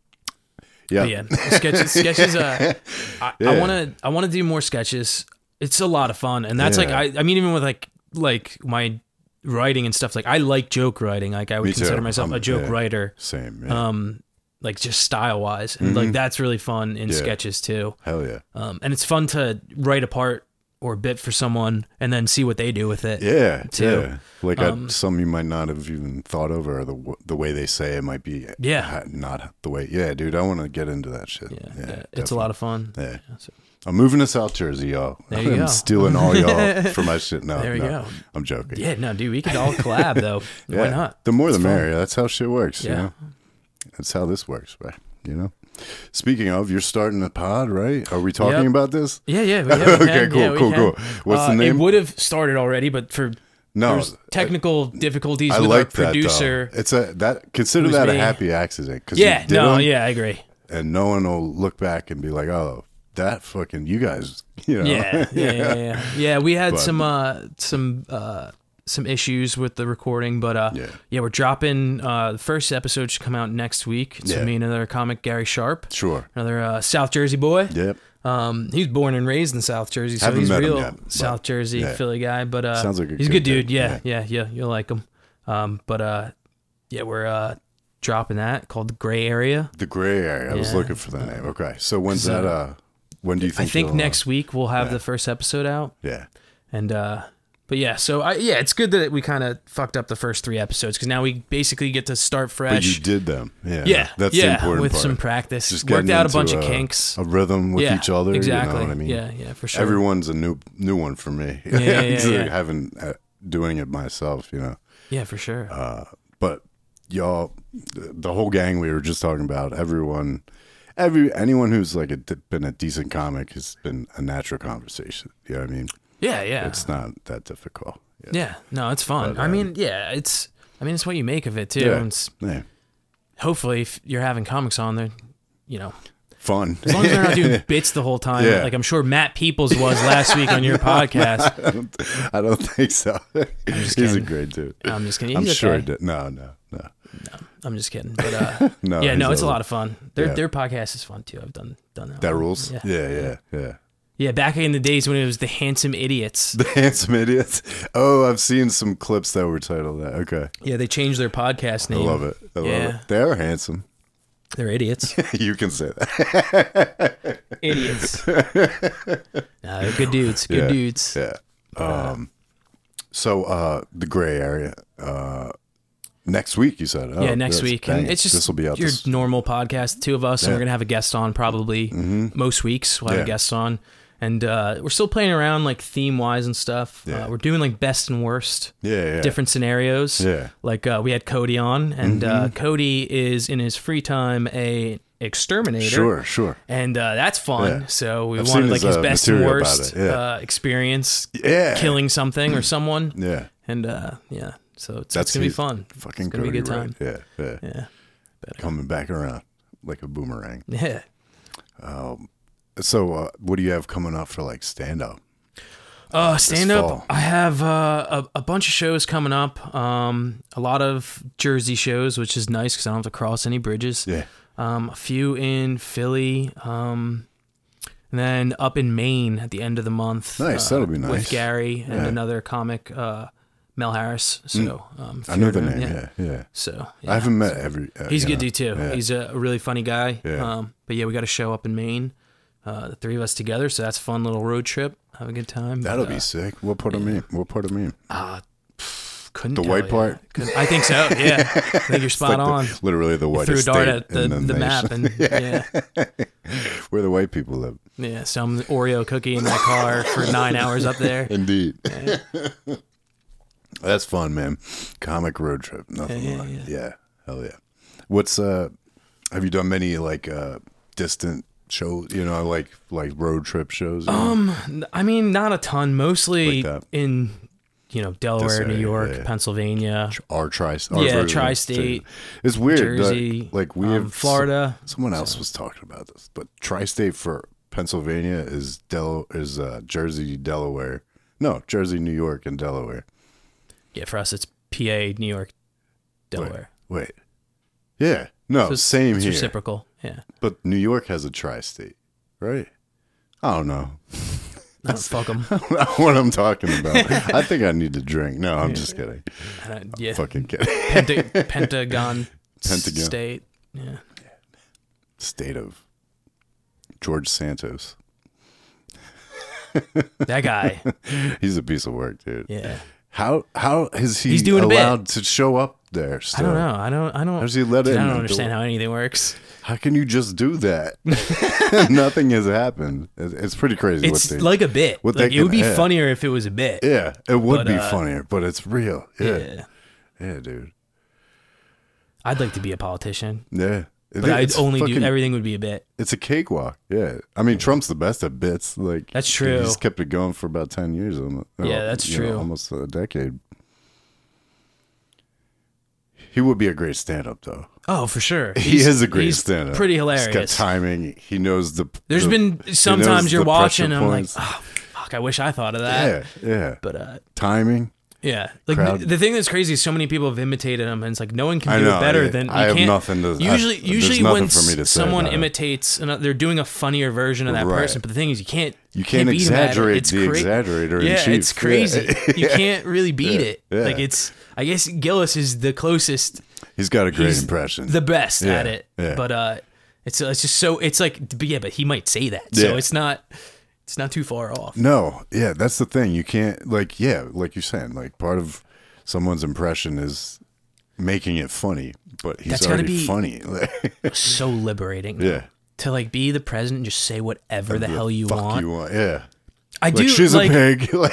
Sketches. I want to do more sketches. It's a lot of fun, and that's like I mean, even with like my writing and stuff. Like I like joke writing. Like I would consider myself a joke writer.
Same. Yeah.
Like just style wise, and like that's really fun in sketches too.
Hell yeah!
And it's fun to write a part or a bit for someone and then see what they do with it.
Yeah, too. Yeah. Like some you might not have even thought of, or the way they say it might be. Not the way. Yeah, dude, I want to get into that shit. Yeah,
it's a lot of fun.
Yeah. I'm moving to South Jersey, y'all. I'm stealing all y'all for my shit. No, there we go. I'm joking.
Yeah, no, dude, we could all collab though. Why not?
The more the merrier. That's how shit works. Yeah. You know? That's how this works, right? You know. Speaking of, you're starting a pod, right? Are we talking about this?
Yeah.
Okay, cool. What's the name?
It would have started already, but there's technical difficulties with our producer.
Consider that a happy accident.
I agree.
And no one will look back and be like, "Oh, that fucking you guys." You know?
Yeah. We had some issues with the recording, but we're dropping the first episode should come out next week. It's me and another comic, Gary Sharp.
Sure.
Another South Jersey boy.
Yep.
He was born and raised in South Jersey, so he's a real South Jersey Philly guy. But
sounds like
he's a good dude. Yeah, you'll like him. We're dropping that called The Gray Area.
The Gray Area. I was looking for that name. Okay, so when's that? When do you think?
I think next week we'll have the first episode out.
Yeah.
And but it's good that we kind of fucked up the first 3 episodes because now we basically get to start fresh.
But you did them, That's the important
with
part.
some practice. Just worked out a bunch of kinks,
a rhythm with each other.
Exactly.
You know what I mean?
Yeah, for sure.
Everyone's a new one for me. Doing it myself, you know.
Yeah, for sure.
But y'all, the whole gang we were just talking about, anyone who's like been a decent comic has been a natural conversation. You know what I mean?
Yeah.
It's not that difficult.
Yeah. No, it's fun. But, it's what you make of it too.
Yeah.
Hopefully, if you're having comics on there,
fun.
As long as they're not doing bits the whole time. Yeah. Like I'm sure Matt Peoples was last week on your podcast.
I don't think so. He's a great dude.
I'm just kidding.
I'm sure he did. No.
I'm just kidding. But it's a lot of fun. Their podcast is fun too. I've done that.
That rules. Yeah.
Yeah, back in the days when it was the Handsome Idiots.
The Handsome Idiots. Oh, I've seen some clips that were titled that. Okay.
Yeah, they changed their podcast name.
I love it. They are handsome.
They're idiots.
You can say that.
Idiots. No, they're good dudes. Good dudes.
Yeah. So the Gray Area. Next week, you said.
Next week. And it's just will be out your normal podcast, 2 of us, and we're going to have a guest on probably most weeks. We'll have a guest on. And we're still playing around like theme-wise and stuff. Yeah. We're doing like best and worst. Different scenarios. Yeah. Like we had Cody on, and Cody is in his free time a exterminator.
Sure.
And that's fun. Yeah. So we wanted like his best and worst experience killing something or someone. Yeah. And so it's going to be fun.
Fucking
it's going to be a good time.
Right. Yeah. Coming back around like a boomerang.
Yeah.
So what do you have coming up for like stand-up?
Stand up. I have a bunch of shows coming up. A lot of Jersey shows, which is nice because I don't have to cross any bridges.
Yeah.
A few in Philly. And then up in Maine at the end of the month.
Nice. That'll be nice.
With Gary and another comic, Mel Harris. So
I know the name. Yeah.
So
I haven't met every.
He's a good dude too.
Yeah.
He's a really funny guy.
Yeah.
But yeah, we got a show up in Maine. The three of us together, so that's a fun little road trip. Have a good time.
That'll be sick. What part of Maine? What part of Maine?
Couldn't
the
tell
white
you.
part?
I think so. Yeah, I think you're spot on.
Literally the whitest
Threw a dart
state
at
in
the map, and
where the white people live.
Yeah, some Oreo cookie in that car for 9 hours up there.
Indeed. Yeah. That's fun, man. Comic road trip. Nothing yeah. Hell yeah. What's have you done many like distant shows, like road trip shows?
I mean, not a ton. Mostly
like
in Delaware, New York, Pennsylvania, tri-state.
It's weird.
Jersey,
like we have
Florida.
Someone else was talking about this, but tri-state for Pennsylvania is Jersey, Delaware. No, Jersey, New York, and Delaware.
Yeah, for us it's PA, New York, Delaware.
Wait. Yeah. No, so same
it's
here.
Reciprocal. Yeah.
But New York has a tri-state, right? I don't know.
Fuck them.
That's not what I'm talking about. I think I need to drink. No, I'm just kidding. I'm fucking kidding.
Pentagon State. Yeah.
State of George Santos.
That guy.
He's a piece of work, dude.
Yeah.
How is he
doing
allowed to show up there still?
I don't know. I don't.
How does he let it?
I don't understand how anything works.
How can you just do that? Nothing has happened. It's pretty crazy.
It's like a bit. It would be funnier if it was a bit.
Yeah, it would be funnier, but it's real. Yeah, dude.
I'd like to be a politician.
Yeah.
But I'd only do everything would be a bit.
It's a cakewalk. Yeah. I mean, Trump's the best at bits. Like
that's true.
He's kept it going for about 10 years.
Yeah, that's true.
Almost a decade. He would be a great stand-up, though.
Oh, for sure.
He is a great stand-up.
Pretty hilarious.
He's got timing. He knows the...
There's been sometimes you're watching and I'm like, oh, fuck, I wish I thought of that.
Yeah.
But
timing.
Yeah. Like the thing that's crazy is so many people have imitated him and it's like no one can do it better than
I have nothing to...
Usually when someone imitates, they're doing a funnier version of that person, but the thing is you can't
exaggerate the exaggerator in chief.
It's crazy. You can't really beat it. Like I guess Gillis is the closest.
He's got a great impression.
The best at it. Yeah. But it's just so it's like but he might say that. So it's not too far off.
No, yeah, that's the thing. You can't like you're saying, like part of someone's impression is making it funny, but he's already funny.
So liberating.
Yeah.
To like be the president and just say whatever the hell you want.
Yeah.
I do.
She's a pig. Like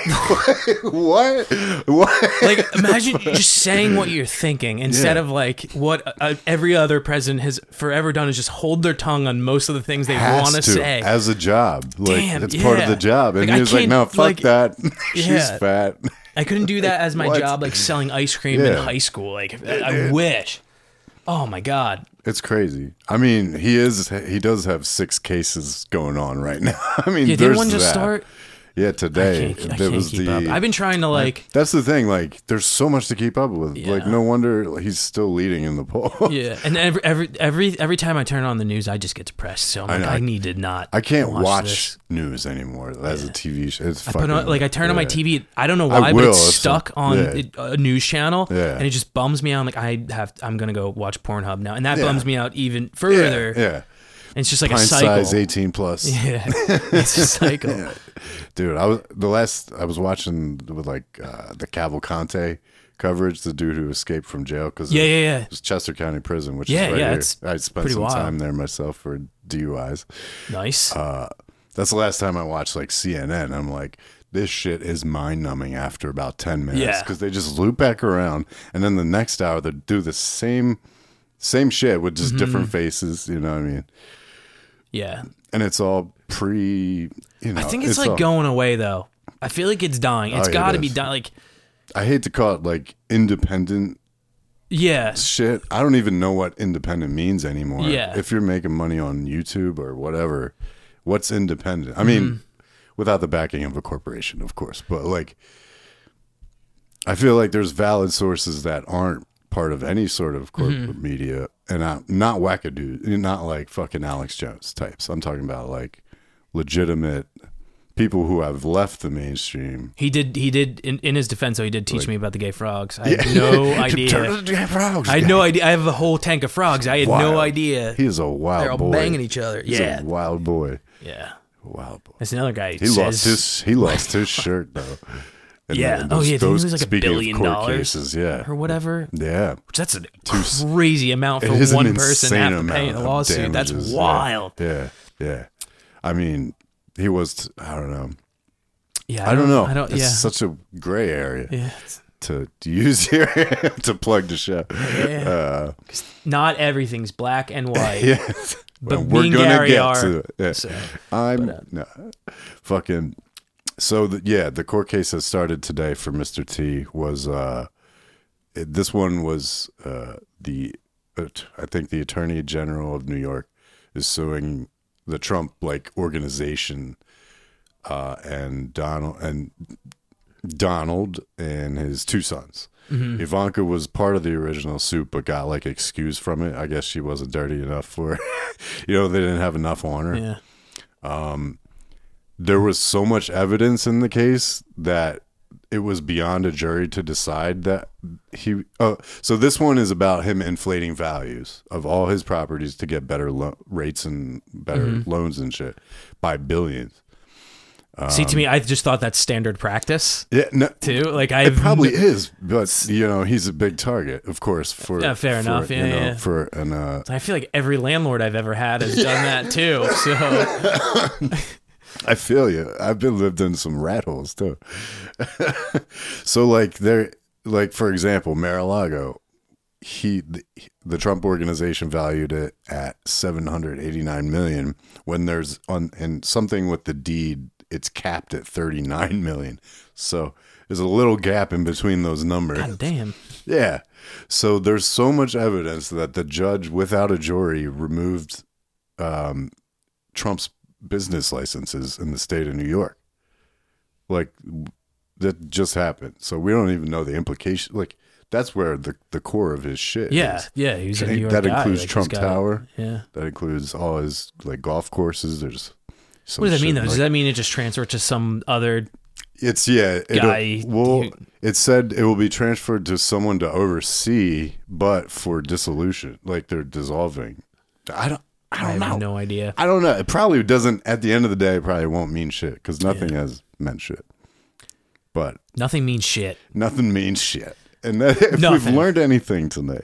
what?
Like imagine just saying what you're thinking instead of like what every other president has forever done is just hold their tongue on most of the things they want to say
as a job. Like it's part of the job. And he was like, no, fuck that. She's fat.
I couldn't do that as my job, like selling ice cream in high school. Like I wish. Oh my God.
It's crazy. I mean, he does have 6 cases going on right now. I mean,
didn't one just start?
Yeah, today.
I can't keep up. I've been trying to
that's the thing. Like, there's so much to keep up with. Yeah. Like, no wonder he's still leading in the poll.
Yeah, and every time I turn on the news, I just get depressed. So I'm I need to not.
I can't watch news anymore as a TV show. It's fucking,
I turn on my TV. I don't know why, but it's stuck on a news channel, and it just bums me out. I'm like, I'm gonna go watch Pornhub now, and that bums me out even further.
Yeah.
And it's just like
Pint
a cycle.
Size 18 plus.
Yeah, it's a cycle.
Yeah. Dude, I was watching with like the Cavalcante coverage, the dude who escaped from jail because it was Chester County Prison, which is right here. I spent some time there myself for DUIs.
Nice.
That's the last time I watched like CNN. I'm like, this shit is mind numbing after about 10 minutes because they just loop back around, and then the next hour they do the same shit with just different faces. You know what I mean?
Yeah.
And it's all I
think it's like going away though. I feel like it's dying. It's got to be dying. Like,
I hate to call it like independent.
Yeah.
Shit. I don't even know what independent means anymore.
Yeah.
If you're making money on YouTube or whatever, what's independent? I mean, without the backing of a corporation, of course. But like, I feel like there's valid sources that aren't part of any sort of corporate media, and not wackadoo, not like fucking Alex Jones types. I'm talking about like legitimate people who have left the mainstream.
He did in his defense though, he did teach me about the gay frogs. I had no idea.
Gay frogs,
I had no idea. I have a whole tank of frogs. I had no idea.
He is a wild boy.
They're all banging each other.
He's a wild boy.
Yeah.
Wild boy.
That's another guy.
He lost his shirt though.
And didn't he lose like $1 billion
cases,
or whatever?
Yeah.
Which that's a crazy amount for one person to have to pay in a lawsuit. That's wild.
Yeah. I mean, he was, I don't know.
Yeah.
I don't know. It's such a gray area to use here to plug the show.
Yeah. Not everything's black and white.
Yes.
But we're going to get to it.
Yeah. So, So the court case that started today for Mr. T was this one was I think the Attorney General of New York is suing the Trump organization and Donald and his two sons. Mm-hmm. Ivanka was part of the original suit, but got excused from it. I guess she wasn't dirty enough for they didn't have enough on her. Yeah. There was so much evidence in the case that it was beyond a jury to decide that he. So this one is about him inflating values of all his properties to get better rates and better loans and shit by billions.
See, to me, I just thought that's standard practice.
Yeah, no,
too.
It probably is, but he's a big target, of course. For
fair enough. Yeah. I feel like every landlord I've ever had has done that too. So.
I feel you. I've lived in some rat holes too. So for example, Mar-a-Lago, the Trump organization valued it at $789 million when there's and something with the deed, it's capped at $39 million. So there's a little gap in between those numbers.
God damn.
Yeah. So there's so much evidence that the judge, without a jury, removed Trump's business licenses in the state of New York. That just happened. So we don't even know the implication. That's where the core of his shit is.
Yeah, he's a New York
that
guy.
Includes Trump Tower.
Yeah.
That includes all his golf courses. There's
what does that mean though? Does that mean it just transferred to some other
guy? It said it will be transferred to someone to oversee, but for dissolution. They're dissolving. I don't know.
I have no idea.
I don't know. It probably doesn't, at the end of the day, it probably won't mean shit because nothing has meant shit. But
nothing means shit.
Nothing means shit. And if we've learned anything tonight.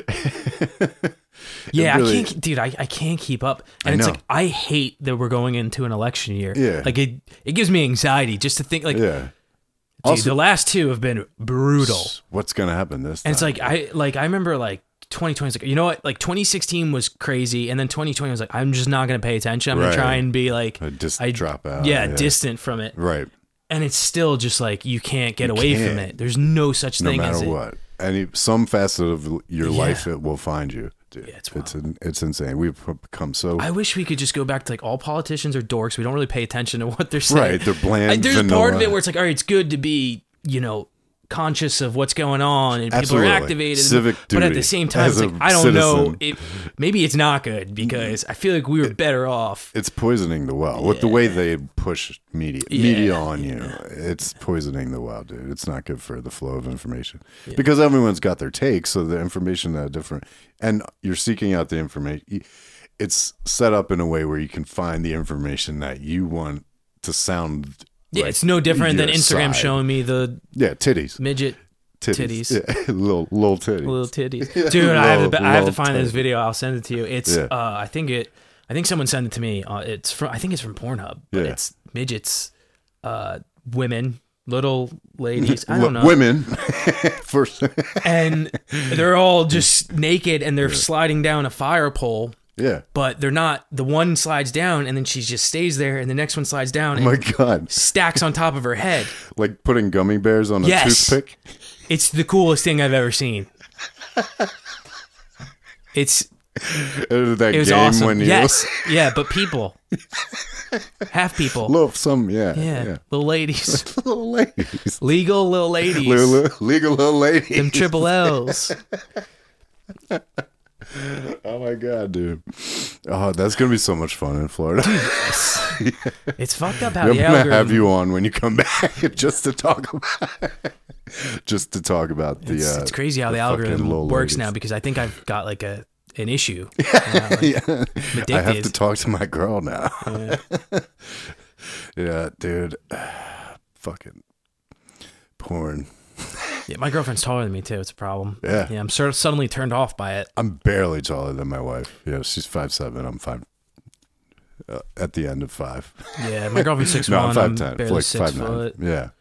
Yeah, really, I can't, dude, I can't keep up. And it's I hate that we're going into an election year.
Yeah.
It gives me anxiety just to think
yeah.
Dude, also, the last two have been brutal.
What's going to happen this time?
And it's I remember 2020 was you know what? 2016 was crazy, and then 2020 was I'm just not going to pay attention. I'm going to try and be
drop out.
Yeah, distant from it.
Right.
And it's still just you can't get away from it. There's no such thing as it.
No matter what. Some facet of your life, it will find you. Dude, yeah, it's insane. We've become so.
I wish we could just go back to all politicians are dorks. We don't really pay attention to what they're saying.
Right, they're bland.
There's part of it where it's all right, it's good to be, conscious of what's going on and people are activated.
Civic duty.
But at the same time, it's I don't know. Maybe it's not good because I feel like we were better off.
It's poisoning the well with the way they push media on you. It's poisoning the well, dude. It's not good for the flow of information because everyone's got their takes. So the information that different, and you're seeking out the information. It's set up in a way where you can find the information that you want to sound.
Yeah, it's no different than Instagram showing me the
titties,
midget titties,
little titties,
dude. I have to find this video. I'll send it to you. It's I think someone sent it to me. I think it's from Pornhub, but it's midgets, women, little ladies. I don't know,
women first,
and they're all just naked and they're sliding down a fire pole.
Yeah.
But they're not. The one slides down and then she just stays there and the next one slides down and
my God.
Stacks on top of her head.
Like putting gummy bears on a toothpick?
It's the coolest thing I've ever seen. It's
That
it was
game
awesome.
when you
yes, yeah, but people, half people,
yeah,
little ladies,
little ladies,
legal little ladies,
legal little ladies,
them triple L's.
Oh my god, dude! Oh, that's gonna be so much fun in Florida.
Dude, it's fucked up how
I'm
the
gonna
algorithm.
have you on when you come back just to talk about the.
It's crazy how the algorithm works now because I think I've got like an issue.
Yeah. I have to talk to my girl now. Yeah, dude. Fucking porn.
Yeah, my girlfriend's taller than me too. It's a problem.
Yeah,
I'm sort of suddenly turned off by it.
I'm barely taller than my wife. Yeah, she's 5'7". I'm 5. At the end of 5.
Yeah, my girlfriend's 6'1".
No, I'm 5'10".
I'm barely
like
6
5'9".
foot.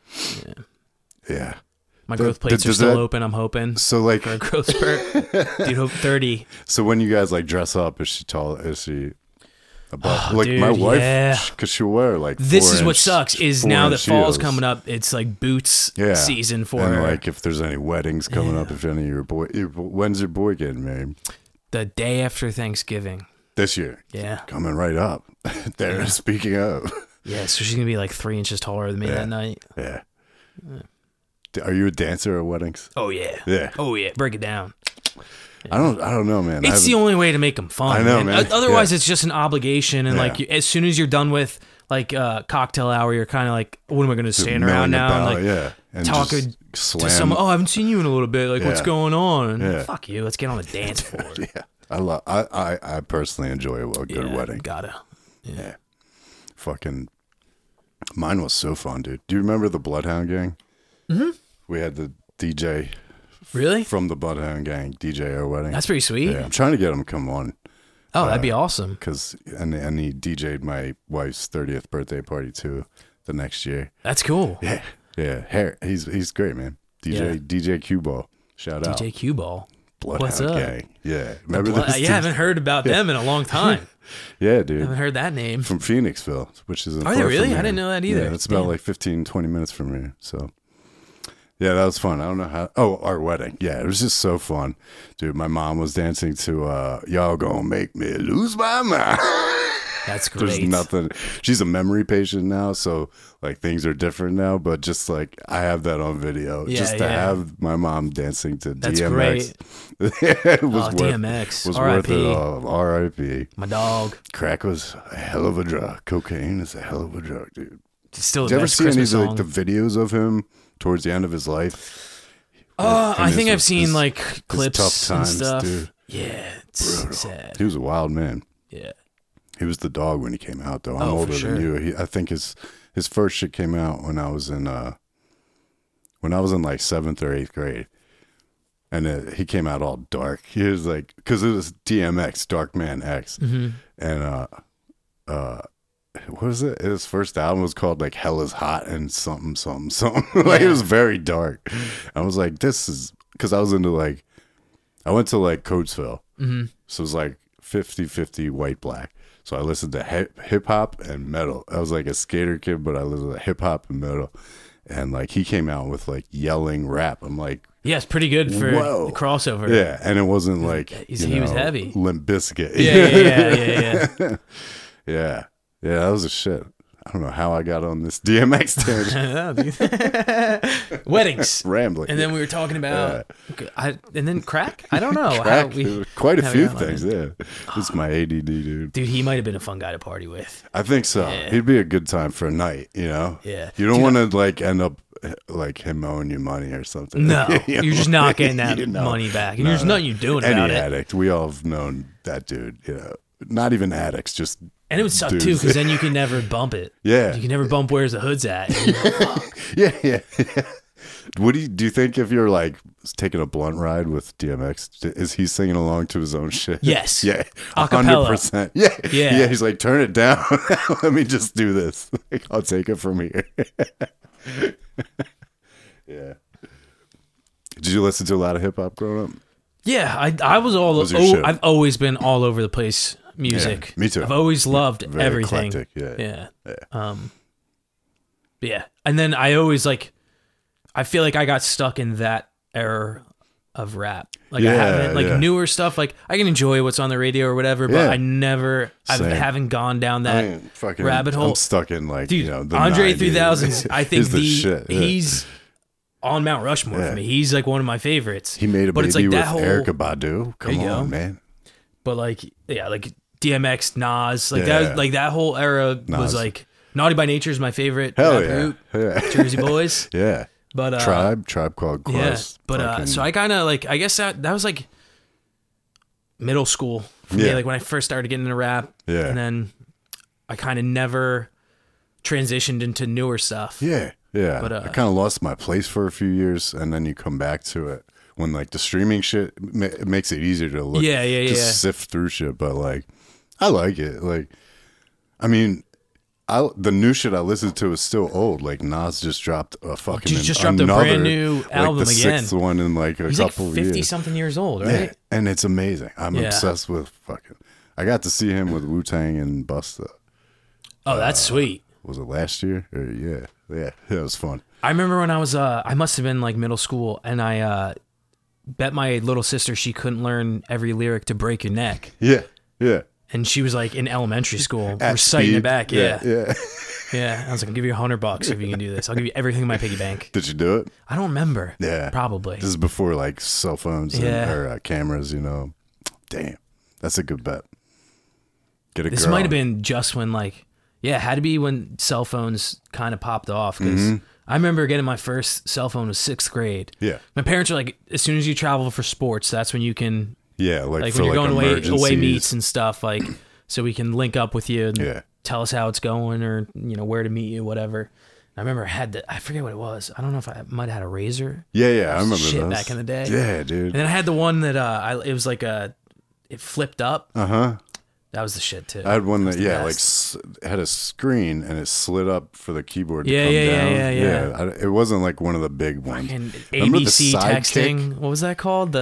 Yeah.
My growth plates are still open. I'm hoping.
So like
for a growth spurt, dude. Hope 30.
So when you guys like dress up, is she tall? Is she?
Above,
like dude, my wife, because she'll wear like.
This is what sucks is now that fall's coming up. It's like boots season for
and
her.
Like if there's any weddings coming up, if any of your boy, when's your boy getting married?
The day after Thanksgiving.
This year.
Yeah.
Coming right up. There. Speaking of.
Yeah, so she's gonna be like 3 inches taller than me that night.
Yeah. Are you a dancer at weddings?
Oh yeah.
Yeah.
Oh yeah. Break it down.
I don't know, man.
It's the only way to make them fun.
I know, man.
Otherwise, it's just an obligation, and like as soon as you're done with like cocktail hour, you're kind of like, what am I going to stand around now and talk to someone? Oh, I haven't seen you in a little bit. Like, what's going on? And fuck you. Let's get on the dance floor.
I personally enjoy a good wedding.
Gotta.
Yeah. Fucking. Mine was so fun, dude. Do you remember the Bloodhound Gang?
Mm-hmm.
We had the DJ.
Really?
From the Bloodhound Gang, DJ our wedding.
That's pretty sweet.
Yeah, I'm trying to get him to come on.
Oh, that'd be awesome.
And he DJ'd my wife's 30th birthday party too the next year.
That's cool.
Yeah. He's great, man. DJ Q Ball. Shout out.
DJ Q Ball.
Bloodhound
What's up?
Gang. Yeah. Remember this?
Yeah, I haven't heard about them in a long time.
Yeah, dude.
I haven't heard that name.
From Phoenixville, which is
Are they really? I didn't know that either.
Yeah, it's about like 15, 20 minutes from here. So yeah, that was fun. I don't know how. Oh, our wedding. Yeah, it was just so fun. Dude, my mom was dancing to Y'all Gonna Make Me Lose My Mind.
That's great.
There's nothing. She's a memory patient now, so like things are different now, but just like I have that on video. Just to have my mom dancing to
That's
DMX.
Great.
It was
DMX.
Was worth it all. R.I.P.
My dog.
Crack was a hell of a drug. Cocaine is a hell of a drug, dude.
It's still
Did you ever see any
of
like the videos of him towards the end of his life?
I think I've seen like clips
tough times,
and stuff.
Dude.
Yeah, it's
brutal.
sad.
He was a wild man.
Yeah.
He was the dog when he came out, though. I'm older than you. I think his first shit came out when I was in like 7th or 8th grade, and he came out all dark. He was like, because it was DMX, Dark Man X, and what was it? His first album was called like Hell Is Hot and something. Like it was very dark. I was like, this is because I was into like, I went to like Coatesville, so it was like 50-50 white black. So I listened to hip hop and metal. I was like a skater kid, but I listened to hip hop and metal. And like he came out with like yelling rap. I'm like,
yeah, it's pretty good for the crossover.
Yeah, and it wasn't like
he was heavy.
Limp Bizkit.
Yeah.
Yeah, that was a shit. I don't know how I got on this DMX
tangent. Weddings.
Rambling.
And then we were talking about, and then crack? I don't know.
Crack, quite a few things, yeah. It's my ADD, dude.
Dude, he might have been a fun guy to party with.
I think so. Yeah. He'd be a good time for a night, you know?
Yeah.
You don't want to like end up like him owing you money or something.
No, you're just not getting that money back. And there's nothing you're doing about it.
Any addict. We all have known that dude, you know. Not even addicts, just
and it would suck too, because then you can never bump it.
Yeah.
You can never bump where's the hood's at.
Yeah. What do you think if you're like taking a blunt ride with DMX? Is he singing along to his own shit?
Yes.
Yeah.
Acapella.
100%. Yeah. He's like, turn it down. Let me just do this. Like, I'll take it from here. Yeah. Did you listen to a lot of hip hop growing up?
Yeah, I was I've always been all over the place. Music.
Yeah, me too.
I've always loved
very
everything.
Eclectic, yeah.
Yeah. And then I always I feel like I got stuck in that era of rap. Like I haven't like newer stuff. Like I can enjoy what's on the radio or whatever, but I haven't gone down that rabbit hole.
I'm stuck in like,
dude, the Andre 3000s. I think he's on Mount Rushmore for me. He's like one of my favorites.
He made a baby with Erykah Badu. Come on, man.
But like, like DMX, Nas, like that whole era was like Naughty by Nature is my favorite rap group. Jersey Boys.
Yeah.
But
Tribe Called Quest.
Yeah. But so I kind of like, I guess that was like middle school for me, like when I first started getting into rap.
Yeah.
And then I kind of never transitioned into newer stuff.
Yeah. Yeah. But I kind of lost my place for a few years, and then you come back to it when like the streaming shit it makes it easier to look. Sift through shit. But like, I like it. Like, I mean, the new shit I listened to is still old. Like Nas just dropped a fucking
just dropped a brand new album
like the
again.
Sixth one in like a couple
like 50 something years old, right?
Yeah, and it's amazing. I'm obsessed with fucking. I got to see him with Wu-Tang and Busta.
Oh, that's sweet.
Was it last year? Yeah, it was fun.
I remember when I was I must have been like middle school, and I bet my little sister she couldn't learn every lyric to Break Your Neck.
Yeah.
And she was like in elementary school reciting it back. Yeah. I was like, I'll give you $100 if you can do this. I'll give you everything in my piggy bank.
Did you do it?
I don't remember.
Yeah.
Probably.
This is before like cell phones or cameras, you know. Damn. That's a good bet. Get a girl.
This might have been just when like, it had to be when cell phones kind of popped off. Because I remember getting my first cell phone was 6th grade.
Yeah.
My parents are like, as soon as you travel for sports, that's when you can.
Yeah, like
when you're going away meets and stuff, like so we can link up with you and tell us how it's going or where to meet you, whatever. I remember I forget what it was. I don't know if I might have had a Razor.
Yeah, I remember
shit
those.
back in the day.
Yeah, dude.
And then I had the one that it was like it flipped up.
That
was the shit too.
I had one that had a screen and it slid up for the keyboard to come down.
Yeah.
It wasn't like one of the big ones.
ABC texting. What was that called?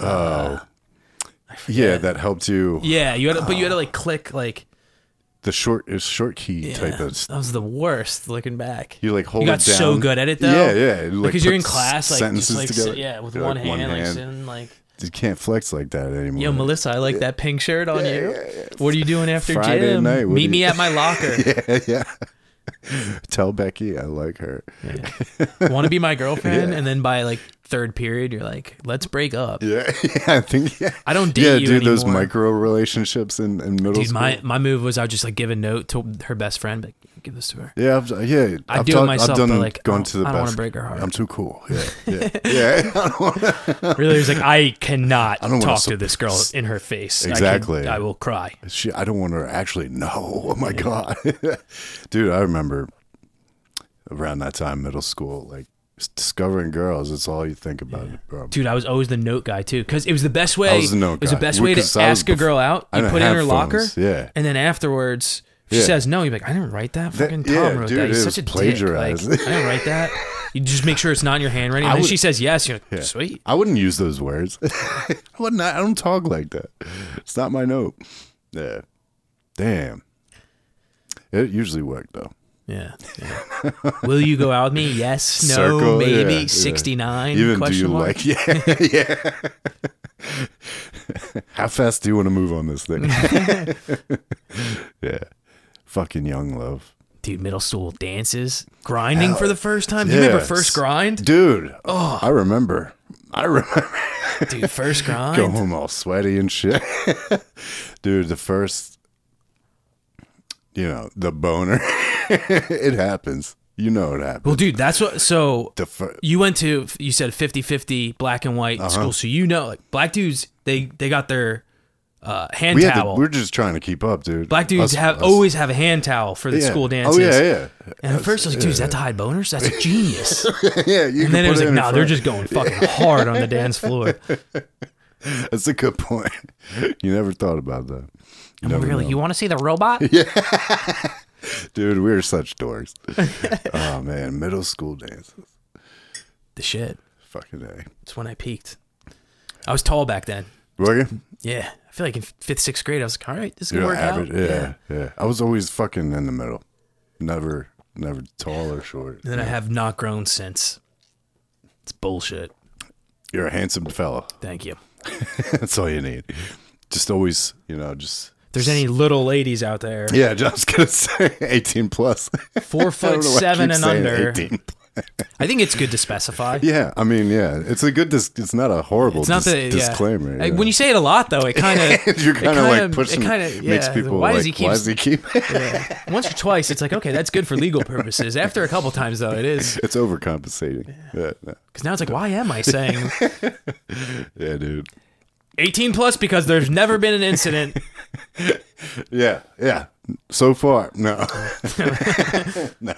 That helped you.
Yeah, you had to like click like
the short key type of.
That was the worst. Looking back,
you like hold it down.
You got so good at it though.
Yeah.
Because you're in class, like
sentences
just, like,
together.
with one hand, like sitting like.
You can't flex like that anymore.
Yo, Melissa, I like that pink shirt on you. Yeah. What are you doing after
Friday
gym?
Night,
Meet me at my locker.
Yeah. Tell Becky I like her.
Want to be my girlfriend? And then by like third period, you're like, let's break up.
Yeah, I think. Yeah,
I don't date you anymore.
Those micro relationships in middle school.
My move was I would just like give a note to her best friend, like give this to her.
Yeah,
I've do it myself, but like
gone to the
I don't want to break her heart.
I'm too cool. Yeah.
Really, it's like I cannot talk to this girl in her face.
Exactly.
I will cry.
I don't want her to actually know. Oh my god, dude! I remember around that time, middle school, like. Discovering girls, it's all you think about.
Dude, I was always the note guy too, because it was the best way.
I was the note guy.
It was the best way to ask a girl out. You put it in her locker, and then afterwards she says no. You're like, I didn't write that. Fucking Tom wrote that. He's such a dick. Like, I didn't write that. You just make sure it's not in your handwriting. And then she says yes. You're like, sweet.
I wouldn't use those words. I don't talk like that. It's not my note. Yeah. Damn. It usually worked though.
Yeah. Will you go out with me? Yes, no,
Circle,
maybe. 69.
Even do you mark? Like? Yeah. How fast do you want to move on this thing? Yeah. Fucking young love.
Dude, middle school dances, grinding for the first time. Do you remember first grind?
Dude. Oh, I remember.
Dude, first grind.
Go home all sweaty and shit. Dude, the first, the boner. It happens. It happens.
Well, dude, that's what. So you went to, you said 50-50 black and white school. So like black dudes, they got their hand towel.
We're just trying to keep up, dude.
Black dudes always have a hand towel for the school dances.
Oh yeah.
And at first I was like, dude, is that to hide boners? That's a genius.
Yeah.
And then it was like, no, they're just going fucking hard on the dance floor.
That's a good point. You never thought about that.
And we were like, you want to see the robot?
Yeah. Dude, we were such dorks. Oh man, middle school dances.
The shit.
Fucking A.
It's when I peaked. I was tall back then.
Were you?
Yeah. I feel like in 5th, 6th grade, I was like, all right, this is going to work out.
Yeah. I was always fucking in the middle. Never tall or short.
And then I have not grown since. It's bullshit.
You're a handsome fellow.
Thank you.
That's all you need. Just always, just.
If there's any little ladies out there.
Yeah, I was gonna say 18 plus.
4'7" and under. 18. I think it's good to specify.
Yeah, I mean, it's a good. It's not a horrible disclaimer.
Yeah. When you say it a lot, though, it kind of
you're kind of like pushing. It makes people why does he keep?
Once or twice, it's like okay, that's good for legal purposes. After a couple times, though, it's
overcompensating.
Because now it's like, why am I saying?
Yeah, dude.
18 plus because there's never been an incident.
Yeah. So far, no. No.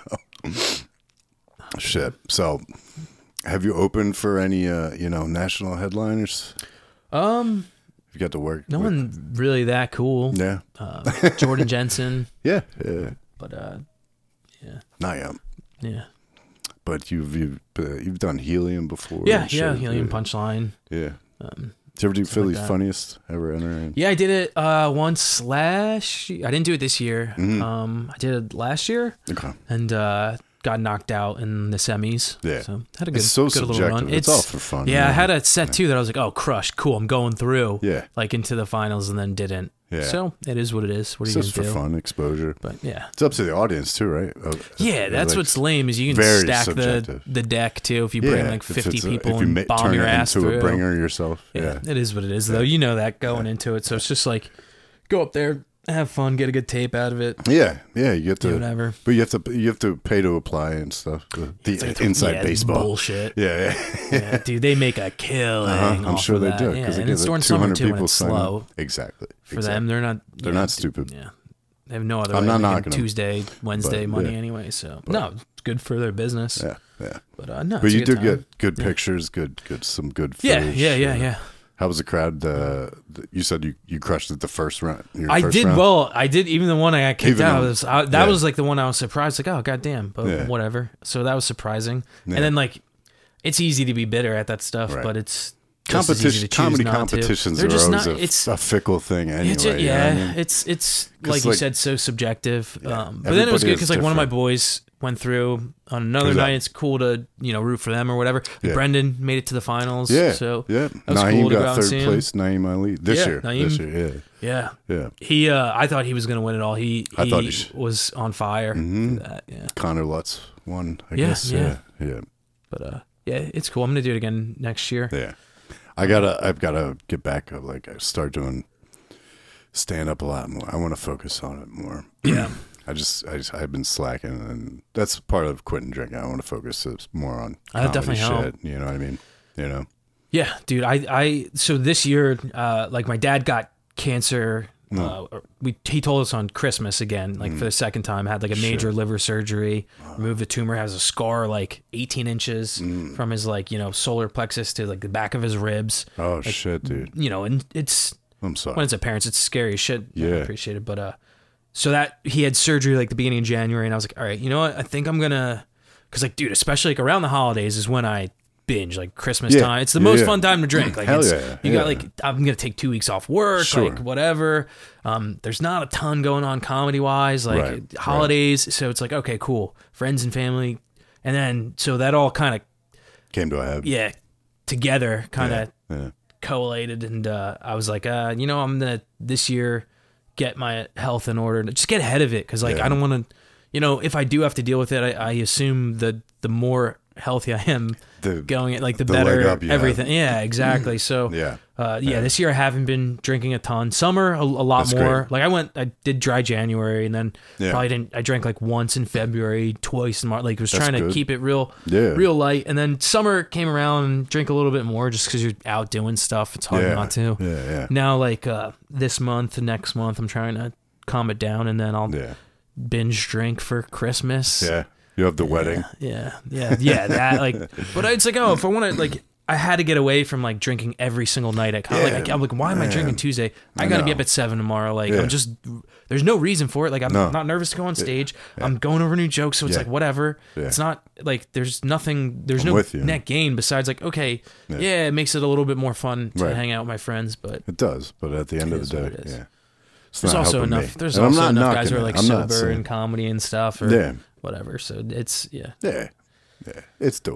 Shit. So, have you opened for any, national headliners?
You
got to work.
No one really that cool.
Yeah.
Jordan Jensen.
Yeah.
But yeah.
Not yet.
Yeah.
But you've done Helium before.
Yeah. Helium Punchline.
Yeah. Did you ever do Philly's Funniest? Ever enter?
Yeah, I did it once last year. I didn't do it this year.
Mm-hmm.
I did it last year.
Okay.
And got knocked out in the semis.
Yeah.
So had a good,
it's so
good little run.
It's all for fun.
Yeah, I had a set too that I was like, oh, crushed. Cool. I'm going through.
Yeah.
Like into the finals and then didn't.
Yeah.
So it is what it is. What are you going to do?
It's just for fun, exposure.
But yeah.
It's up to the audience too, right?
Yeah, that's what's lame is you can stack the deck too if you bring like 50 people and bomb your ass through.
Turn it into a bringer yourself. Yeah.
It is what it is though. You know that going into it. So it's just like go up there, have fun, get a good tape out of it.
Yeah, you get to
do whatever.
But you have to pay to apply and stuff. The inside baseball
bullshit.
Yeah.
Dude, they make a killing.
I'm sure they do
because and it's during summer too when it's slow.
Exactly.
For them, they're not
stupid.
Yeah, they have no other.
I'm not knocking
Tuesday, Wednesday money anyway. So no, it's good for their business.
Yeah.
But no.
But you do get good pictures, some good footage.
Yeah.
How was the crowd? You said you crushed it the first round.
I did round? Well. I did even the one I got kicked out. That was like the one I was surprised. Like, oh goddamn, but whatever. So that was surprising. Yeah. And then like, it's easy to be bitter at that stuff, right. But it's
competition. Comedy competitions are always a fickle thing anyway.
It's like you said, so subjective. Yeah. But then it was good because like one of my boys went through on another night. It's cool to root for them or whatever. Yeah. Brendan made it to the finals. Yeah, so that was
Naeem
cool to
got third place. Naeem Ali this year.
Yeah. He, I thought he was going to win it all. I thought he was on fire.
Mm-hmm.
For that. Yeah.
Connor Lutz won. I guess. Yeah.
But it's cool. I'm going to do it again next year.
Yeah. I've gotta get back. Like I start doing stand up a lot more. I want to focus on it more.
Yeah.
I've been slacking, and that's part of quitting drinking. I want to focus more on
definitely
shit.
Help.
You know what I mean?
Yeah, dude. So this year, like my dad got cancer. He told us on Christmas again, like for the second time, had like a major liver surgery, removed the tumor, has a scar like 18 inches from his solar plexus to like the back of his ribs.
Oh shit, dude.
And it's,
I'm sorry.
When it's a parent, it's scary as shit.
Yeah.
I appreciate it. But, so that he had surgery like the beginning of January and I was like, all right, you know what? I think I'm gonna, cause like, dude, especially like around the holidays is when I binge, like Christmas time. It's the most fun time to drink. Like you got like, I'm going to take 2 weeks off work, like whatever. There's not a ton going on comedy wise, like holidays. So it's like, okay, cool. Friends and family. And then, so that all kind of
came to a head.
Yeah. Together kind of collated. And, I was like, I'm going to this year get my health in order, just get ahead of it. Cause like, I don't want to, if I do have to deal with it, I assume that the more healthy I am going, like the better everything. Yeah, exactly. So this year I haven't been drinking a ton. Summer a lot That's more. Great. Like I did dry January and then I drank like once in February, twice in March. Like was trying to keep it real light. And then summer came around and drink a little bit more just because you're out doing stuff. It's hard not to.
Yeah.
Now like this month, next month, I'm trying to calm it down and then I'll binge drink for Christmas.
Yeah. You have the wedding.
Yeah. That like, but it's like, if I want to, like, I had to get away from like drinking every single night at college. Like, I'm like, why am I drinking Tuesday? I got to be up at 7 tomorrow. Like, I'm just, there's no reason for it. Like, I'm not nervous to go on stage. I'm going over new jokes. So it's like, whatever. It's not like, there's no net gain besides like, okay, it makes it a little bit more fun to hang out with my friends, but
it does. But at the end of the day,
there's also enough guys who are like sober in comedy and stuff or whatever. So it's it's doable.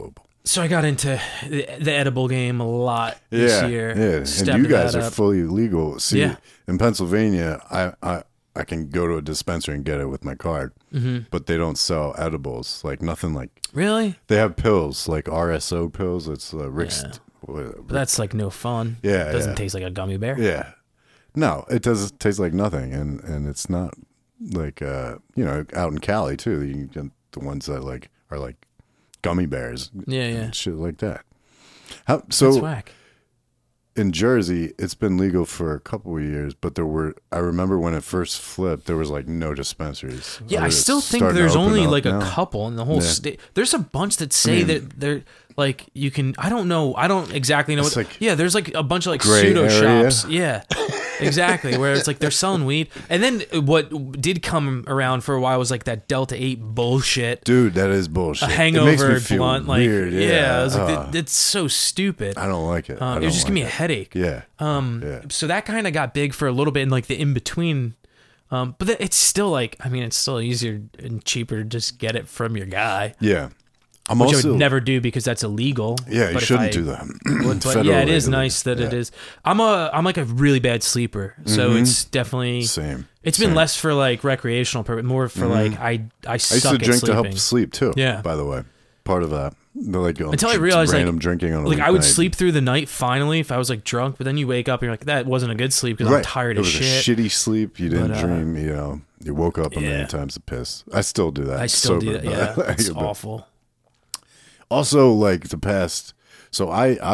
So I got into the edible game a lot this year.
Yeah, and you guys are fully legal. See, in Pennsylvania, I can go to a dispensary and get it with my card, but they don't sell edibles. Like nothing like.
Really?
They have pills, like RSO pills. It's Rick's.
But that's like no fun.
Yeah,
it doesn't taste like a gummy bear.
Yeah, no, it does taste like nothing, and it's not like out in Cali too. You can get the ones that like are like gummy bears, and shit like that. That's
whack.
In Jersey, it's been legal for a couple of years, but I remember when it first flipped, there was like no dispensaries.
Yeah, I still think there's only like a couple in the whole state. There's a bunch that say that they're like, you can, I don't know. I don't exactly know. There's like a bunch of like pseudo shops. Yeah, exactly. Where it's like they're selling weed. And then what did come around for a while was like that Delta 8 bullshit.
Dude, that is bullshit.
A hangover blunt. Like,
weird.
Yeah. I was like, it's so stupid.
I don't like it.
It was just giving me a headache.
Yeah.
So that kind of got big for a little bit in like the in between. But it's still like, I mean, it's still easier and cheaper to just get it from your guy.
Yeah.
I would never do because that's illegal.
Yeah, you shouldn't do that.
But yeah, it is nice that it is. I'm like a really bad sleeper, so it's definitely
same.
It's been less for like recreational purpose, more for like I suck
used to drink
at
to help sleep too.
Yeah,
by the way, part of that. Like
until I realized
random drinking on a
I would sleep through the night finally if I was like drunk, but then you wake up and you're like, that wasn't a good sleep because I'm tired as shit.
It was a shitty sleep. You didn't dream. You woke up a million times to piss. I still do that.
I still do that. Yeah, it's awful.
Also, like the past, so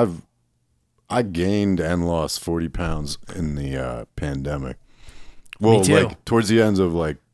I gained and lost 40 pounds in the pandemic. Well,
Me too.
Like towards the ends of like,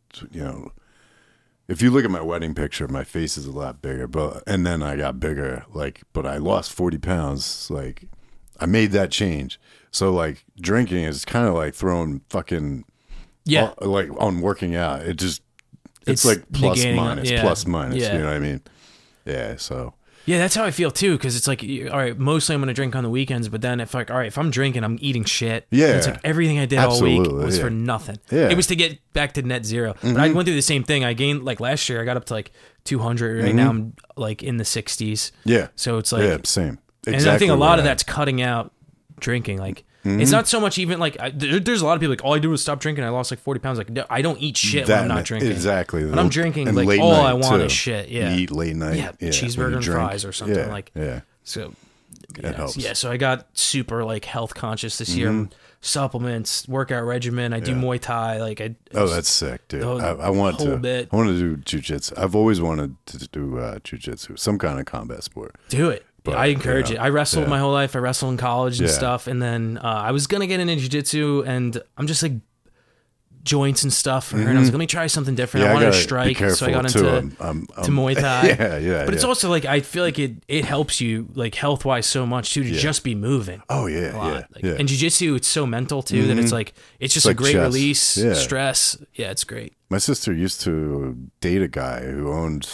if you look at my wedding picture, my face is a lot bigger, and then I got bigger, but I lost 40 pounds. Like I made that change. So like drinking is kind of like throwing fucking, like on working out. It's like plus minus. You know what I mean? Yeah. So.
Yeah, that's how I feel too, because it's like, all right, mostly I'm going to drink on the weekends, but then if I'm drinking, I'm eating shit.
Yeah.
It's like everything I did all week was for nothing.
Yeah.
It was to get back to net zero. But I went through the same thing. I gained, like last year, I got up to like 200. Right now I'm like in the 60s.
Yeah.
So it's like.
Yeah, same. Exactly.
And I think a lot of that's cutting out drinking. Like, it's not so much even like, there's a lot of people like, all I do is stop drinking. I lost like 40 pounds. Like, no, I don't eat shit when I'm not drinking.
Exactly.
When I'm drinking, like, all I want is shit. Yeah.
You eat late night.
Yeah. Cheeseburger and fries or something. Like, so
it helps.
Yeah. So I got super like health conscious this year. Supplements, workout regimen. I do Muay Thai. Like
that's sick, dude. I want to do jujitsu. I've always wanted to do jujitsu, some kind of combat sport.
Do it. But, I encourage it. I wrestled my whole life. I wrestled in college and stuff. And then I was going to get into jiu-jitsu, and I'm just like joints and stuff. And I was like, let me try something different. I wanted to strike. So I got into to Muay Thai. But it's also like, I feel like it helps you like health-wise so much too, to just be moving.
Oh, yeah.
And jiu-jitsu, it's so mental too, that it's like, it's just a great release, stress. Yeah, it's great.
My sister used to date a guy who owned...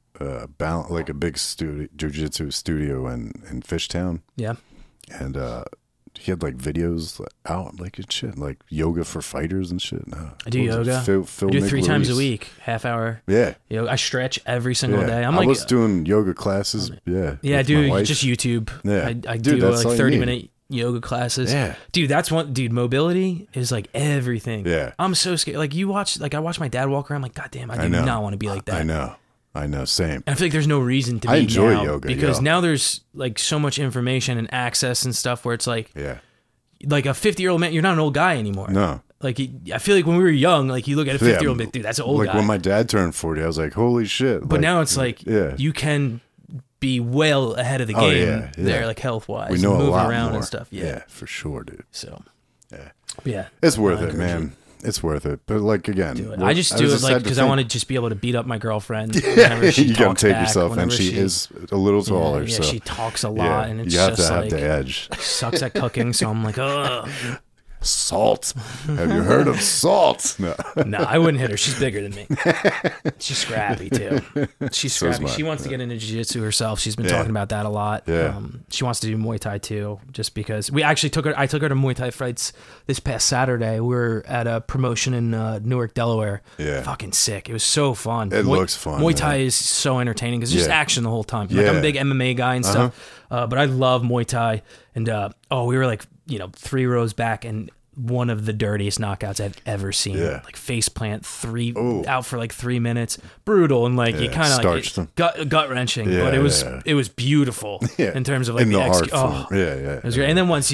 like a big jiu-jitsu studio in Fishtown.
Yeah.
And he had like videos out, like shit, like yoga for fighters and shit.
I do yoga. I do 3 times a week, half hour.
Yeah.
I stretch every single day.
I was doing yoga classes. Yeah.
Yeah, I do just YouTube. Yeah. I do like 30-minute yoga classes.
Yeah.
Dude, mobility is like everything.
Yeah.
I'm so scared. Like I watch my dad walk around, I'm like, God damn, I do not want to be like that.
I know, same.
And I feel like there's no reason to be.
I enjoy
now
yoga
because now there's like so much information and access and stuff where it's like, like a 50-year-old man, you're not an old guy anymore.
No.
Like I feel like when we were young, like you look at a 50-year-old man, dude, that's an old guy.
Like when my dad turned 40, I was like, holy shit.
But now it's like, you can be well ahead of the game there, like health-wise.
We know
and
a lot
around
more.
And stuff.
Yeah, for sure, dude.
So,
yeah. It's worth it, man. It's worth it, but like again,
I just do it like because I want to just be able to beat up my girlfriend.
You gotta take yourself, and she is a little taller.
Yeah,
so
she talks a lot, and it's
you have
just
to
like
have the edge.
Sucks at cooking, so I'm like, ugh.
Salt. Have you heard of Salt? No.
No, I wouldn't hit her. She's bigger than me. She's scrappy too. She's scrappy. She wants to get into jiu-jitsu herself. She's been talking about that a lot.
Yeah.
She wants to do Muay Thai too, just because we actually I took her to Muay Thai fights this past Saturday. We were at a promotion in Newark, Delaware.
Yeah.
Fucking sick. It was so fun.
It looks fun.
Muay Thai is so entertaining because it's just action the whole time. Like I'm a big MMA guy and stuff, but I love Muay Thai. And we were like, 3 rows back, and one of the dirtiest knockouts I've ever seen.
Yeah.
Like face plant, out for like 3 minutes, brutal, and like you kind of like gut wrenching, but it was beautiful in terms of like
the art.
It was great. And then once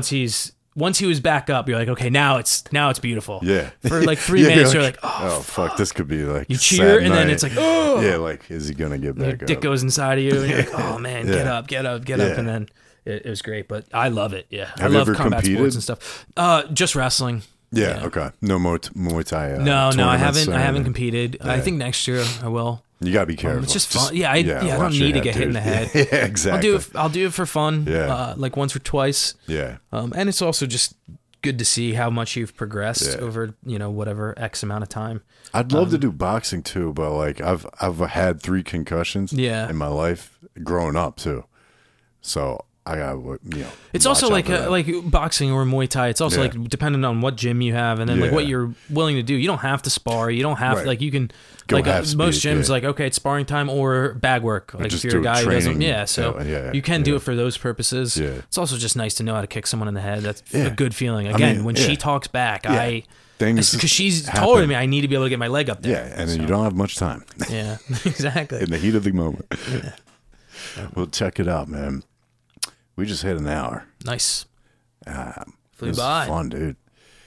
he was back up, you're like, okay, now it's beautiful.
Yeah.
For like 3 minutes, you're like,
oh fuck, this could be like
you cheer, and then it's like, oh
yeah, like is he gonna get back up?
Dick goes inside of you, and you're like, oh man, get up, and then. It was great, but I love it. Yeah,
Have
I love
combat
sports and stuff. Just wrestling.
Yeah. Okay. No Muay Thai.
No, I haven't competed. Yeah. I think next year I will.
You gotta be careful.
It's just fun. I don't need to get hit in the head.
Yeah, exactly.
I'll do it for fun.
Yeah.
Like once or twice.
Yeah.
And it's also just good to see how much you've progressed over whatever X amount of time.
I'd love to do boxing too, but like I've had 3 concussions. In my life growing up too, so. I got
It's also like boxing or Muay Thai. It's also like dependent on what gym you have, and then like what you're willing to do. You don't have to spar. You don't have like you can go most gyms like okay, it's sparring time or bag work. Like if you're a guy who doesn't, so you can do it for those purposes.
Yeah.
It's also just nice to know how to kick someone in the head. That's a good feeling. Again, when she talks back, because she's taller than me, I need to be able to get my leg up there.
Yeah, and then you don't have much time.
Yeah, exactly.
In the heat of the moment. Well, check it out, man. We just hit an hour.
Nice.
Flew by. Fun, dude.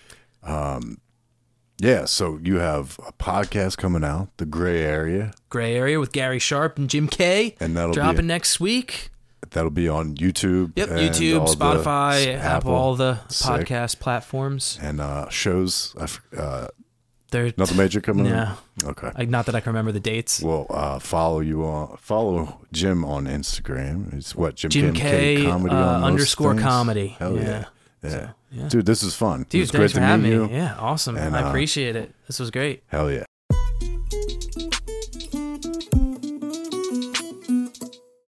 Yeah, so you have a podcast coming out, The Gray Area.
Gray Area with Gary Sharp and Jim Kay.
And that'll
dropping next week.
That'll be on YouTube.
Yep, YouTube, Spotify, Apple, all the podcast platforms.
And shows. There's nothing major coming
out?
Okay.
Not that I can remember the dates.
Well, follow Jim on Instagram. It's what Jim K comedy on
_ comedy.
Hell yeah. So, dude, this is fun.
Dude,
it's
thanks
great
for having
me.
Yeah, awesome. And, I appreciate it. This was great.
Hell yeah.